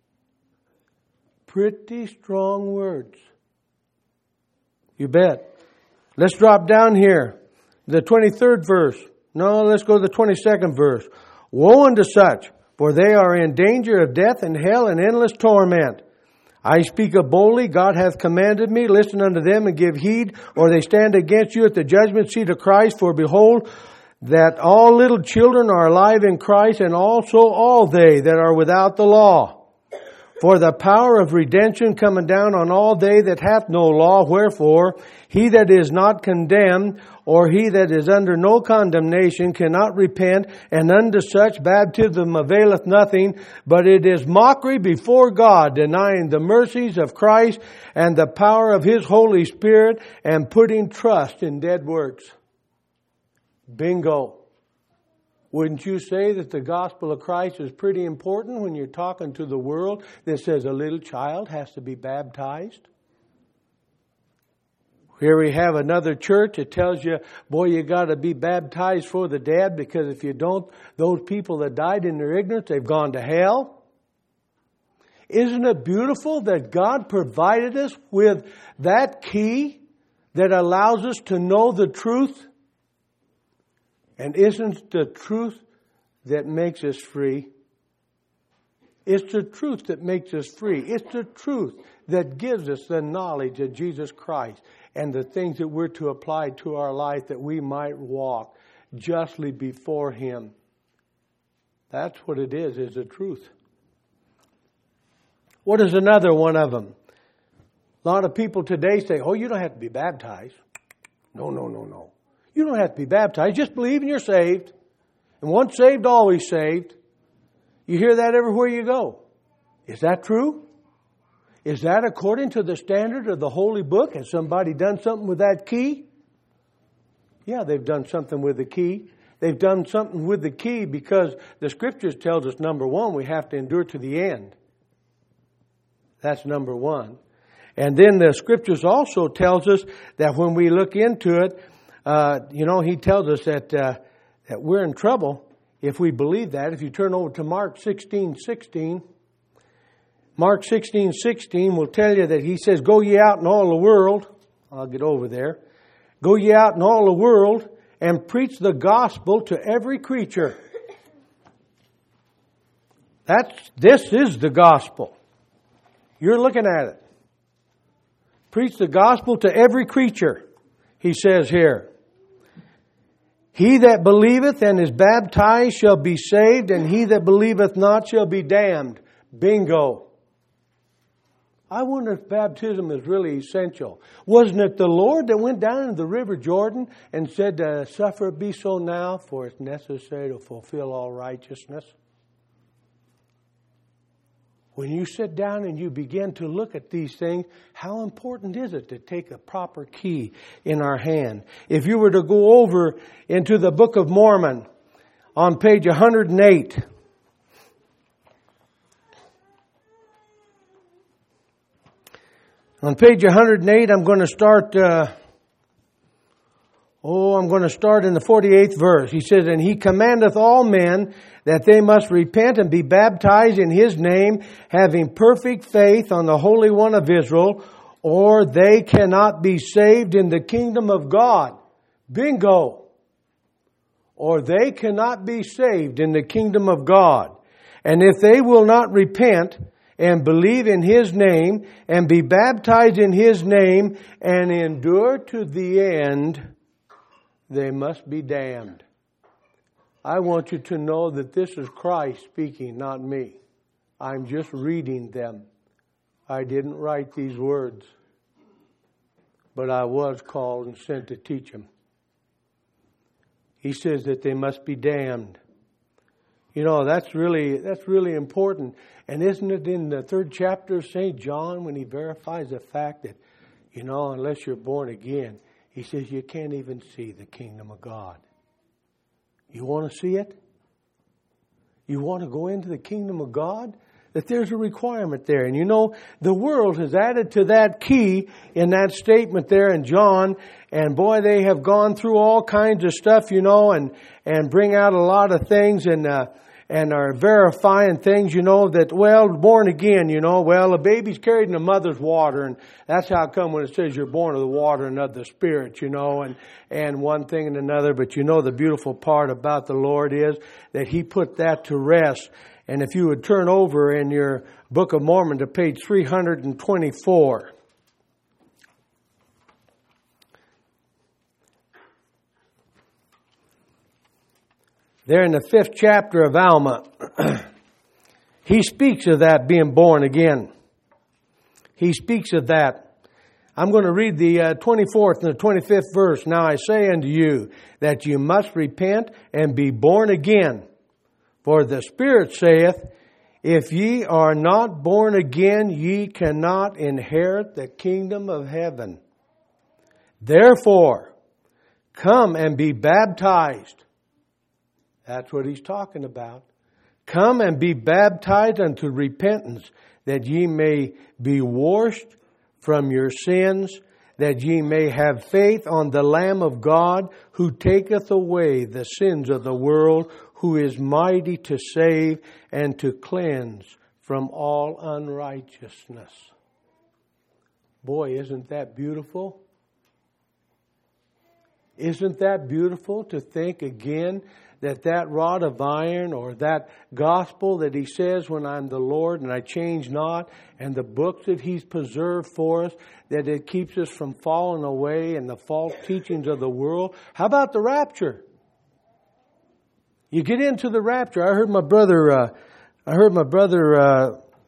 Pretty strong words. You bet. Let's drop down here. The twenty-third verse. No, let's go to the twenty-second verse. Woe unto such, for they are in danger of death and hell and endless torment. I speak of boldly, God hath commanded me, listen unto them and give heed, or they stand against you at the judgment seat of Christ. For behold, that all little children are alive in Christ, and also all they that are without the law. For the power of redemption coming down on all they that hath no law. Wherefore, he that is not condemned, or he that is under no condemnation, cannot repent, and unto such baptism availeth nothing, but it is mockery before God, denying the mercies of Christ and the power of His Holy Spirit, and putting trust in dead works. Bingo. Wouldn't you say that the gospel of Christ is pretty important when you're talking to the world that says a little child has to be baptized? Here we have another church that tells you, boy, you got to be baptized for the dead, because if you don't, those people that died in their ignorance, they've gone to hell. Isn't it beautiful that God provided us with that key that allows us to know the truth? And isn't the truth that makes us free? It's the truth that makes us free. It's the truth that gives us the knowledge of Jesus Christ and the things that we're to apply to our life, that we might walk justly before Him. That's what it is, is the truth. What is another one of them? A lot of people today say, oh, you don't have to be baptized. No, no, no, no. You don't have to be baptized. Just believe and you're saved. And once saved, always saved. You hear that everywhere you go. Is that true? Is that according to the standard of the Holy Book? Has somebody done something with that key? Yeah, they've done something with the key. They've done something with the key because the Scriptures tells us, number one, we have to endure to the end. That's number one. And then the Scriptures also tells us that when we look into it, Uh, you know, he tells us that uh, that we're in trouble if we believe that. If you turn over to Mark sixteen sixteen, Mark sixteen sixteen will tell you that he says, go ye out in all the world. I'll get over there. Go ye out in all the world and preach the gospel to every creature. That's, this is the gospel. You're looking at it. Preach the gospel to every creature, he says here. He that believeth and is baptized shall be saved, and he that believeth not shall be damned. Bingo. I wonder if baptism is really essential. Wasn't it the Lord that went down into the river Jordan and said, uh, suffer it be so now, for it's necessary to fulfill all righteousness? When you sit down and you begin to look at these things, how important is it to take a proper key in our hand? If you were to go over into the Book of Mormon on page one hundred eight, on page one hundred eight, I'm going to start, uh, oh, I'm going to start in the forty-eighth verse. He says, and he commandeth all men that they must repent and be baptized in His name, having perfect faith on the Holy One of Israel, or they cannot be saved in the kingdom of God. Bingo! Or they cannot be saved in the kingdom of God. And if they will not repent and believe in His name and be baptized in His name and endure to the end, they must be damned. I want you to know that this is Christ speaking, not me. I'm just reading them. I didn't write these words, but I was called and sent to teach them. He says that they must be damned. You know, that's really that's really important. And isn't it in the third chapter of Saint John when he verifies the fact that, you know, unless you're born again, he says you can't even see the kingdom of God. You want to see it? You want to go into the kingdom of God? That there's a requirement there. And you know, the world has added to that key in that statement there in John. And boy, they have gone through all kinds of stuff, you know, and, and bring out a lot of things and, uh, and are verifying things, you know, that, well, born again, you know, well, a baby's carried in a mother's water. And that's how come when it says you're born of the water and of the Spirit, you know, and, and one thing and another. But you know, the beautiful part about the Lord is that He put that to rest. And if you would turn over in your Book of Mormon to page three hundred twenty-four. There in the fifth chapter of Alma, he speaks of that being born again. He speaks of that. I'm going to read the uh, twenty-fourth and the twenty-fifth verse. Now I say unto you that you must repent and be born again. For the Spirit saith, if ye are not born again, ye cannot inherit the kingdom of heaven. Therefore, come and be baptized. That's what he's talking about. Come and be baptized unto repentance, that ye may be washed from your sins, that ye may have faith on the Lamb of God, who taketh away the sins of the world, who is mighty to save and to cleanse from all unrighteousness. Boy, isn't that beautiful? Isn't that beautiful to think again that that rod of iron or that gospel that He says, when I'm the Lord and I change not, and the books that He's preserved for us, that it keeps us from falling away in the false teachings of the world. How about the rapture? You get into the rapture. I heard my brother, uh, I heard my brother uh,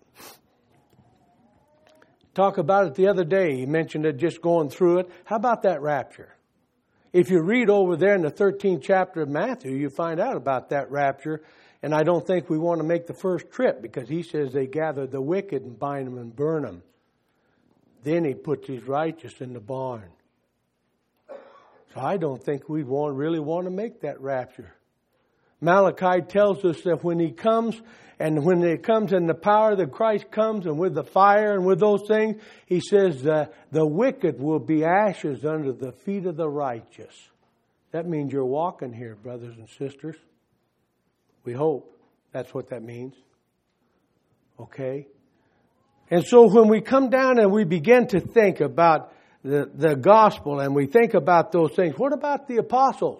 talk about it the other day. He mentioned it, just going through it. How about that rapture? If you read over there in the thirteenth chapter of Matthew, you find out about that rapture. And I don't think we want to make the first trip, because He says they gather the wicked and bind them and burn them. Then He puts His righteous in the barn. So I don't think we want, really want to make that rapture. Malachi tells us that when He comes, and when it comes in the power that Christ comes, and with the fire and with those things, He says the, the wicked will be ashes under the feet of the righteous. That means you're walking here, brothers and sisters. We hope that's what that means. Okay? And so when we come down and we begin to think about the, the gospel, and we think about those things, what about the apostles?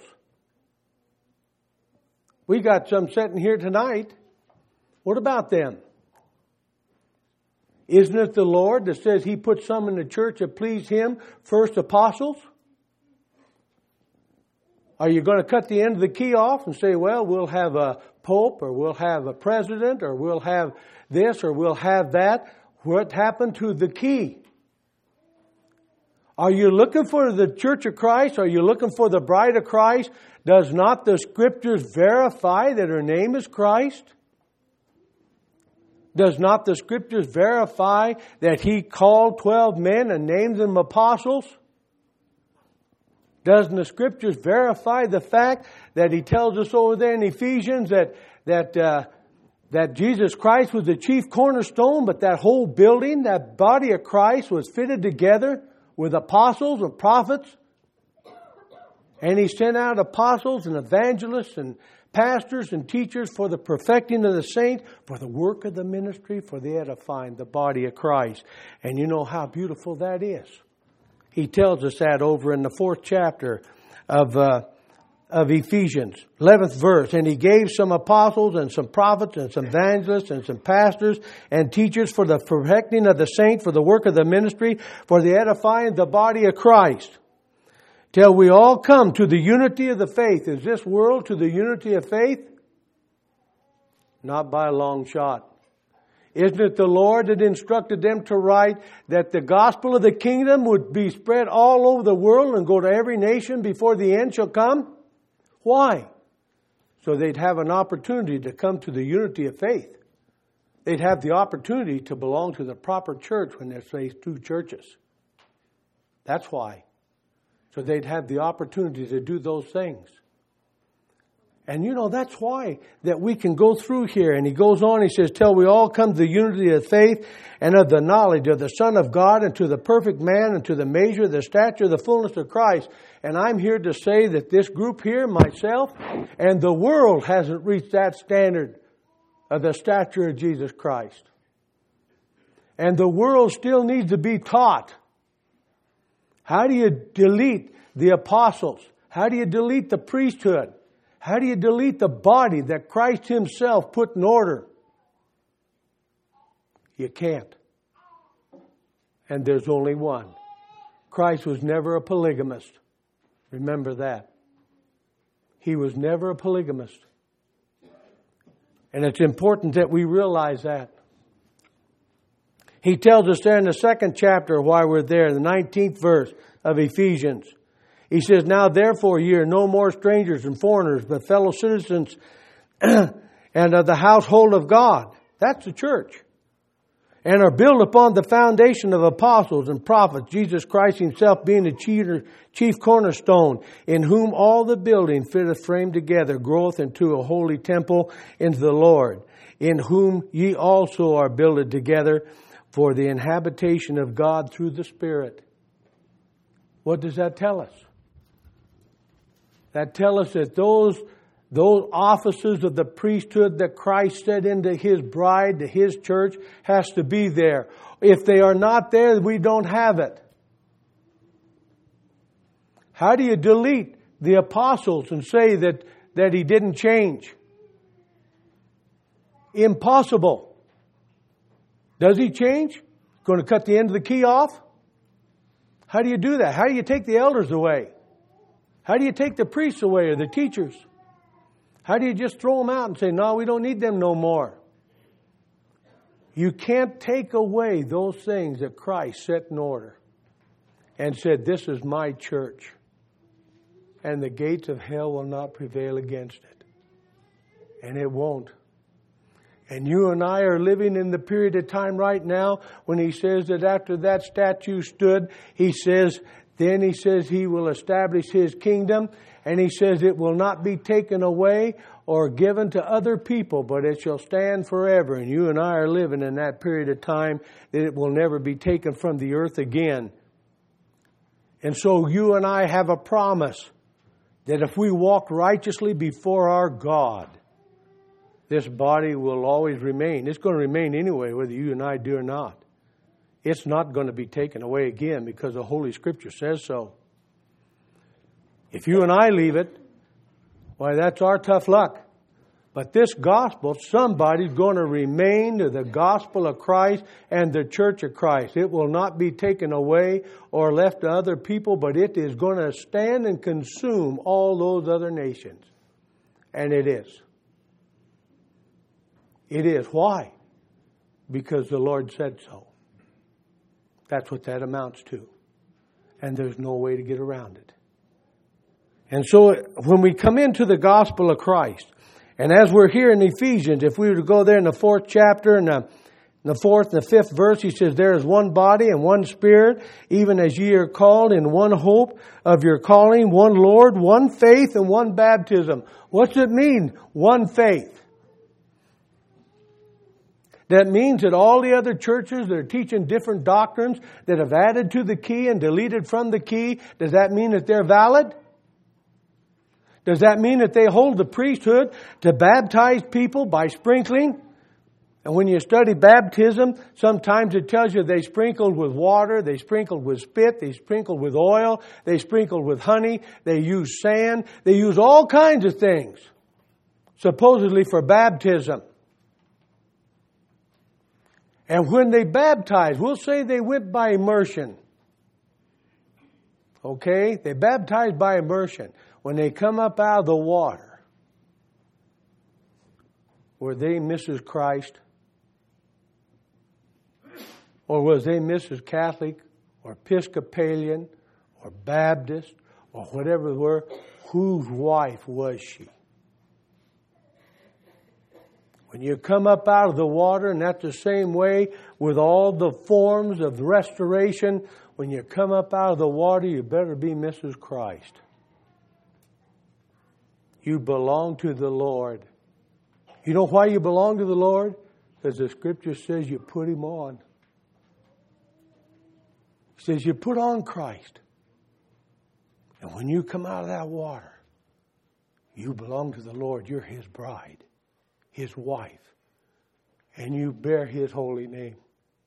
We got some sitting here tonight. What about them? Isn't it the Lord that says He put some in the church that please Him, first apostles? Are you going to cut the end of the key off and say, well, we'll have a pope, or we'll have a president, or we'll have this, or we'll have that? What happened to the key? Are you looking for the church of Christ? Are you looking for the bride of Christ? Does not the Scriptures verify that her name is Christ? Does not the Scriptures verify that He called twelve men and named them apostles? Doesn't the Scriptures verify the fact that He tells us over there in Ephesians that that uh, that Jesus Christ was the chief cornerstone, but that whole building, that body of Christ, was fitted together with apostles and prophets? And He sent out apostles and evangelists and pastors and teachers for the perfecting of the saints, for the work of the ministry, for the edifying the body of Christ. And you know how beautiful that is. He tells us that over in the fourth chapter of uh, of Ephesians, eleventh verse. And He gave some apostles and some prophets and some evangelists and some pastors and teachers for the perfecting of the saints, for the work of the ministry, for the edifying the body of Christ, till we all come to the unity of the faith. Is this world to the unity of faith? Not by a long shot. Isn't it the Lord that instructed them to write that the gospel of the kingdom would be spread all over the world and go to every nation before the end shall come? Why? So they'd have an opportunity to come to the unity of faith. They'd have the opportunity to belong to the proper church when there's two churches. That's why. So they'd have the opportunity to do those things. And you know, that's why that we can go through here. And he goes on, he says, till we all come to the unity of faith and of the knowledge of the Son of God, and to the perfect man, and to the measure, the stature, the fullness of Christ. And I'm here to say that this group here, myself, and the world hasn't reached that standard of the stature of Jesus Christ. And the world still needs to be taught. How do you delete the apostles? How do you delete the priesthood? How do you delete the body that Christ Himself put in order? You can't. And there's only one. Christ was never a polygamist. Remember that. He was never a polygamist. And it's important that we realize that. He tells us there in the second chapter, while we're there, the nineteenth verse of Ephesians. He says, now therefore ye are no more strangers and foreigners, but fellow citizens and of the household of God. That's the church. And are built upon the foundation of apostles and prophets, Jesus Christ Himself being the chief cornerstone, in whom all the building fitteth framed together, groweth into a holy temple into the Lord, in whom ye also are builded together for the inhabitation of God through the Spirit. What does that tell us? That tells us that those, those offices of the priesthood that Christ set into His bride, to His church, has to be there. If they are not there, we don't have it. How do you delete the apostles and say that, that He didn't change? Impossible. Does He change? Going to cut the end of the key off? How do you do that? How do you take the elders away? How do you take the priests away or the teachers? How do you just throw them out and say, no, we don't need them no more? You can't take away those things that Christ set in order and said, this is my church, and the gates of hell will not prevail against it. And it won't. And you and I are living in the period of time right now when He says that after that statue stood, He says, then He says He will establish His kingdom, and He says it will not be taken away or given to other people, but it shall stand forever. And you and I are living in that period of time that it will never be taken from the earth again. And so you and I have a promise that if we walk righteously before our God, this body will always remain. It's going to remain anyway, whether you and I do or not. It's not going to be taken away again because the Holy Scripture says so. If you and I leave it, why, that's our tough luck. But this gospel, somebody's going to remain to the gospel of Christ and the church of Christ. It will not be taken away or left to other people, but it is going to stand and consume all those other nations. And it is. It is. Why? Because the Lord said so. That's what that amounts to. And there's no way to get around it. And so when we come into the gospel of Christ, and as we're here in Ephesians, if we were to go there in the fourth chapter and the, the fourth and the fifth verse, he says, there is one body and one Spirit, even as ye are called in one hope of your calling, one Lord, one faith, and one baptism. What's it mean? One faith. That means that all the other churches that are teaching different doctrines that have added to the key and deleted from the key, does that mean that they're valid? Does that mean that they hold the priesthood to baptize people by sprinkling? And when you study baptism, sometimes it tells you they sprinkled with water, they sprinkled with spit, they sprinkled with oil, they sprinkled with honey, they use sand, they use all kinds of things, supposedly for baptism. And when they baptize, we'll say they went by immersion. Okay? They baptized by immersion. When they come up out of the water, were they Missus Christ? Or was they Missus Catholic or Episcopalian or Baptist or whatever they were? Whose wife was she? When you come up out of the water, and that's the same way with all the forms of restoration, when you come up out of the water, you better be Missus Christ. You belong to the Lord. You know why you belong to the Lord? Because the Scripture says you put Him on. It says you put on Christ. And when you come out of that water, you belong to the Lord. You're His bride, His wife. And you bear His holy name.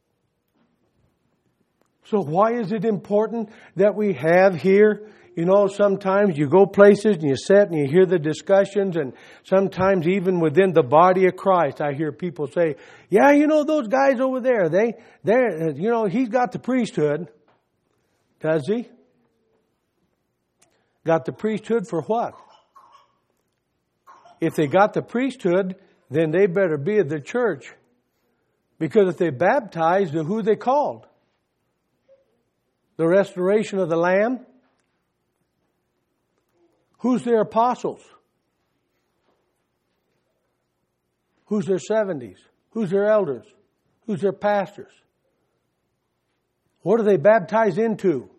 So why is it important that we have here? You know, sometimes you go places and you sit and you hear the discussions, and sometimes even within the body of Christ, I hear people say, yeah, you know, those guys over there, they, they're, you know, he's got the priesthood. Does he? Got the priesthood for what? If they got the priesthood, then they better be at the church. Because if they baptized, then who they called? The restoration of the Lamb? Who's their apostles? Who's their seventies? Who's their elders? Who's their pastors? What are they baptized into?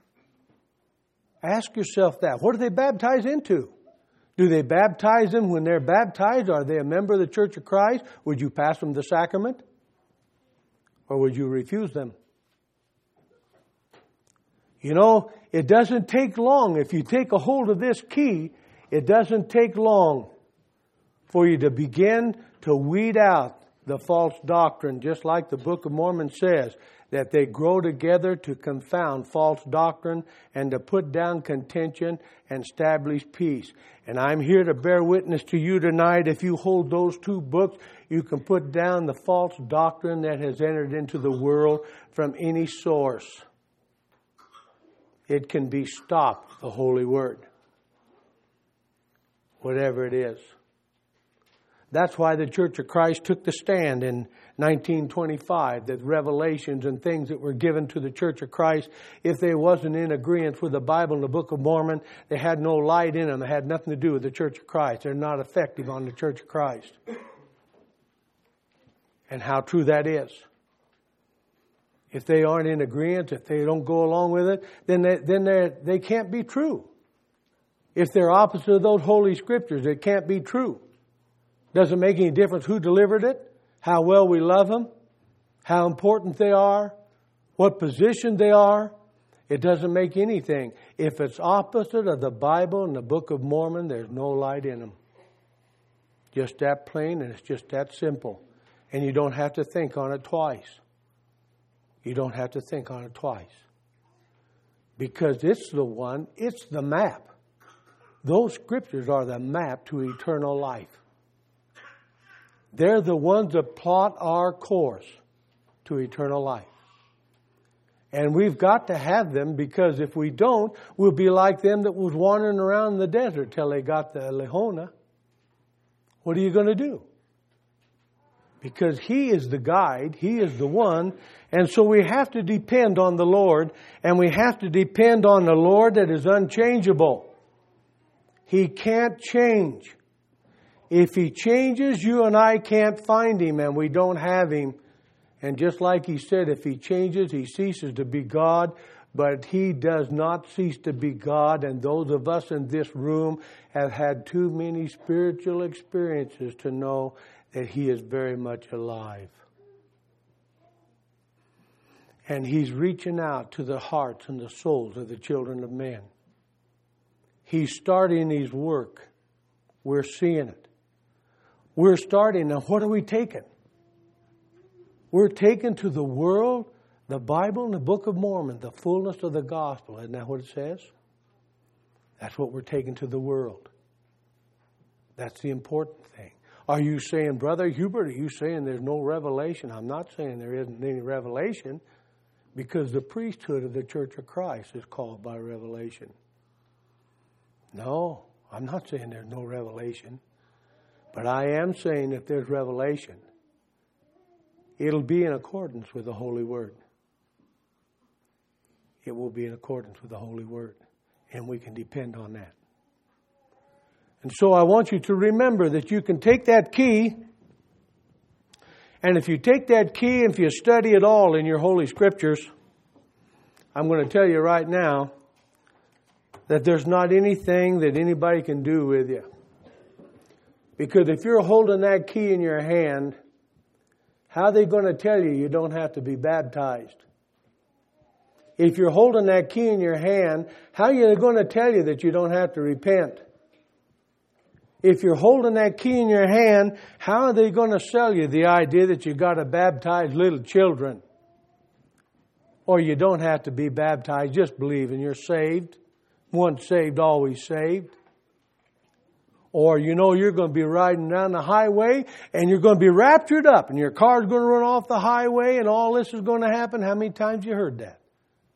Ask yourself that. What are they baptized into? Do they baptize them when they're baptized? Are they a member of the Church of Christ? Would you pass them the sacrament? Or would you refuse them? You know, it doesn't take long. If you take a hold of this key, it doesn't take long for you to begin to weed out the false doctrine, just like the Book of Mormon says, that they grow together to confound false doctrine and to put down contention and establish peace. And I'm here to bear witness to you tonight. If you hold those two books, you can put down the false doctrine that has entered into the world from any source. It can be stopped, the Holy Word. Whatever it is. That's why the Church of Christ took the stand in nineteen twenty-five, that revelations and things that were given to the Church of Christ, if they wasn't in agreement with the Bible and the Book of Mormon, they had no light in them. They had nothing to do with the Church of Christ. They're not effective on the Church of Christ. And how true that is. If they aren't in agreement, if they don't go along with it, then they, then they they can't be true. If they're opposite of those Holy Scriptures, it can't be true. Doesn't make any difference who delivered it, how well we love them, how important they are, what position they are. It doesn't make anything. If it's opposite of the Bible and the Book of Mormon, there's no light in them. Just that plain, and it's just that simple. And you don't have to think on it twice. You don't have to think on it twice. Because it's the one, it's the map. Those Scriptures are the map to eternal life. They're the ones that plot our course to eternal life. And we've got to have them, because if we don't, we'll be like them that was wandering around in the desert till they got the Lehona. What are you going to do? Because He is the guide. He is the one. And so we have to depend on the Lord. And we have to depend on the Lord that is unchangeable. He can't change. If He changes, you and I can't find Him, and we don't have Him. And just like He said, if He changes, He ceases to be God. But He does not cease to be God. And those of us in this room have had too many spiritual experiences to know that He is very much alive. And He's reaching out to the hearts and the souls of the children of men. He's starting His work. We're seeing it. We're starting. Now, what are we taking? We're taken to the world, the Bible, and the Book of Mormon, the fullness of the gospel. Isn't that what it says? That's what we're taking to the world. That's the important thing. Are you saying, Brother Hubert, are you saying there's no revelation? I'm not saying there isn't any revelation, because the priesthood of the Church of Christ is called by revelation. No, I'm not saying there's no revelation. But I am saying if there's revelation, it'll be in accordance with the Holy Word. It will be in accordance with the Holy Word. And we can depend on that. And so I want you to remember that you can take that key, and if you take that key and if you study it all in your Holy Scriptures, I'm going to tell you right now that there's not anything that anybody can do with you. Because if you're holding that key in your hand, how are they going to tell you you don't have to be baptized? If you're holding that key in your hand, how are they going to tell you that you don't have to repent? If you're holding that key in your hand, how are they going to sell you the idea that you've got to baptize little children? Or you don't have to be baptized, just believe and you're saved. Once saved, always saved. Or you know you're going to be riding down the highway and you're going to be raptured up and your car's going to run off the highway and all this is going to happen. How many times you heard that?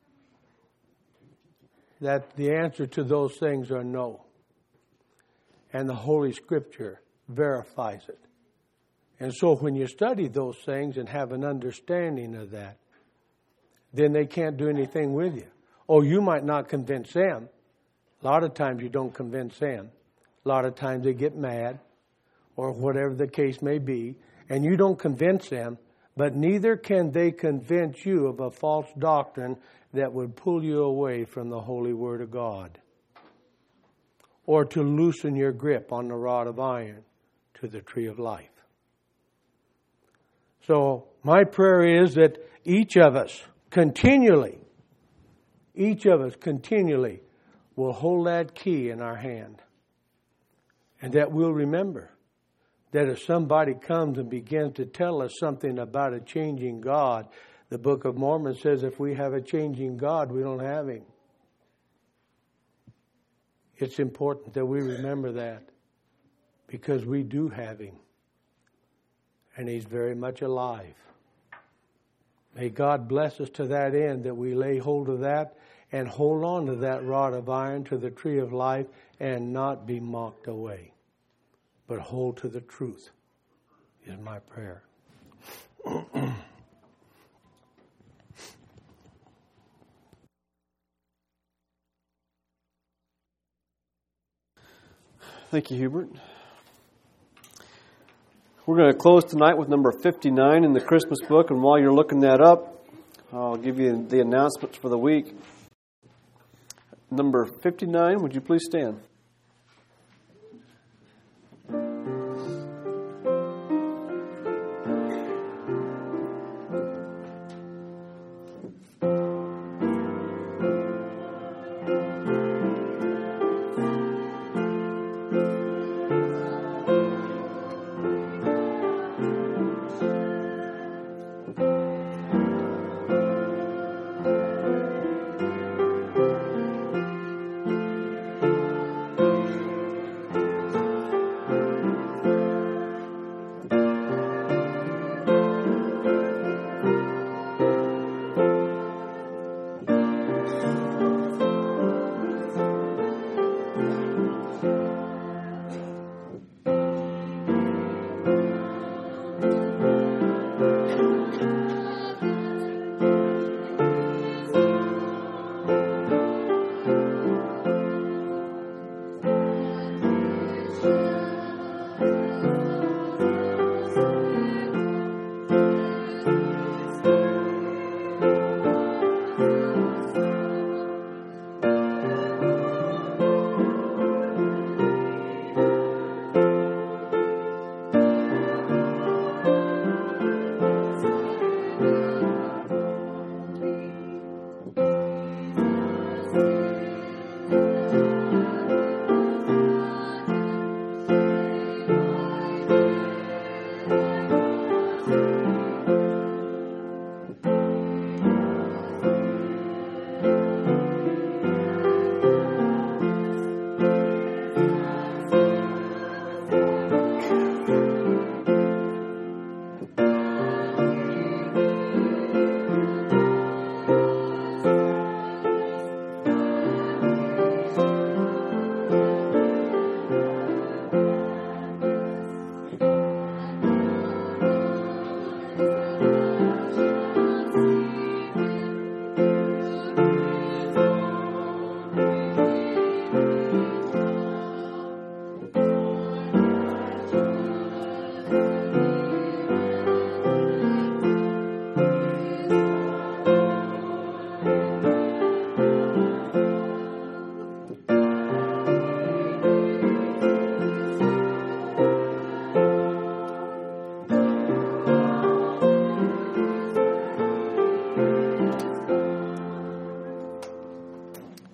That the answer to those things are no. And the Holy Scripture verifies it. And so when you study those things and have an understanding of that, then they can't do anything with you. Oh, you might not convince them. A lot of times you don't convince them. A lot of times they get mad or whatever the case may be, and you don't convince them, but neither can they convince you of a false doctrine that would pull you away from the Holy Word of God, or to loosen your grip on the rod of iron to the tree of life. So my prayer is that each of us continually, each of us continually will hold that key in our hand. And that we'll remember that if somebody comes and begins to tell us something about a changing God, the Book of Mormon says if we have a changing God, we don't have Him. It's important that we remember that, because we do have Him. And He's very much alive. May God bless us to that end, that we lay hold of that and hold on to that rod of iron, to the tree of life, and not be mocked away, but hold to the truth, is my prayer. Thank you, Hubert. We're going to close tonight with number fifty-nine in the Christmas book, and while you're looking that up, I'll give you the announcements for the week. Number fifty-nine, would you please stand?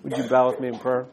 Would you bow with me in prayer?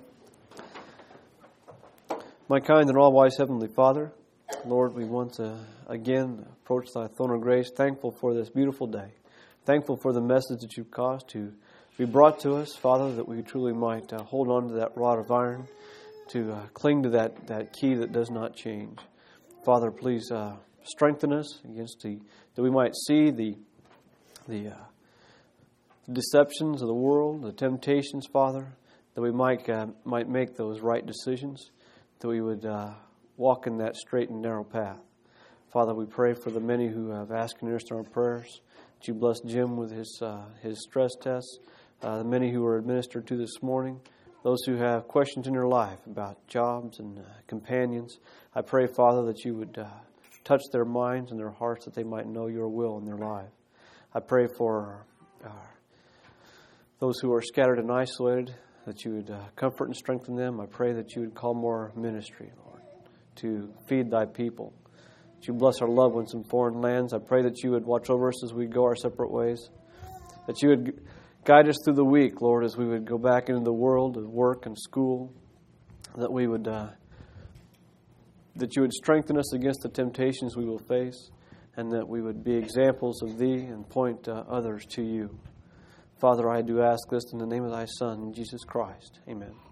My kind and all-wise Heavenly Father, Lord, we want to again approach Thy throne of grace, thankful for this beautiful day, thankful for the message that You've caused to be brought to us, Father, that we truly might uh, hold on to that rod of iron, to uh, cling to that, that key that does not change. Father, please uh, strengthen us against the, that we might see the the uh, deceptions of the world, the temptations, Father, that we might uh, might make those right decisions, that we would uh, walk in that straight and narrow path. Father, we pray for the many who have asked and answered our prayers, that You bless Jim with his uh, his stress tests, uh, the many who were administered to this morning, those who have questions in their life about jobs and uh, companions. I pray, Father, that You would uh, touch their minds and their hearts, that they might know Your will in their life. I pray for uh, those who are scattered and isolated, that You would uh, comfort and strengthen them. I pray that You would call more ministry, Lord, to feed Thy people. That You bless our loved ones in foreign lands. I pray that You would watch over us as we go our separate ways. That You would guide us through the week, Lord, as we would go back into the world of work and school. That we would, uh, that You would strengthen us against the temptations we will face, and that we would be examples of Thee and point uh, others to You. Father, I do ask this in the name of Thy Son, Jesus Christ. Amen.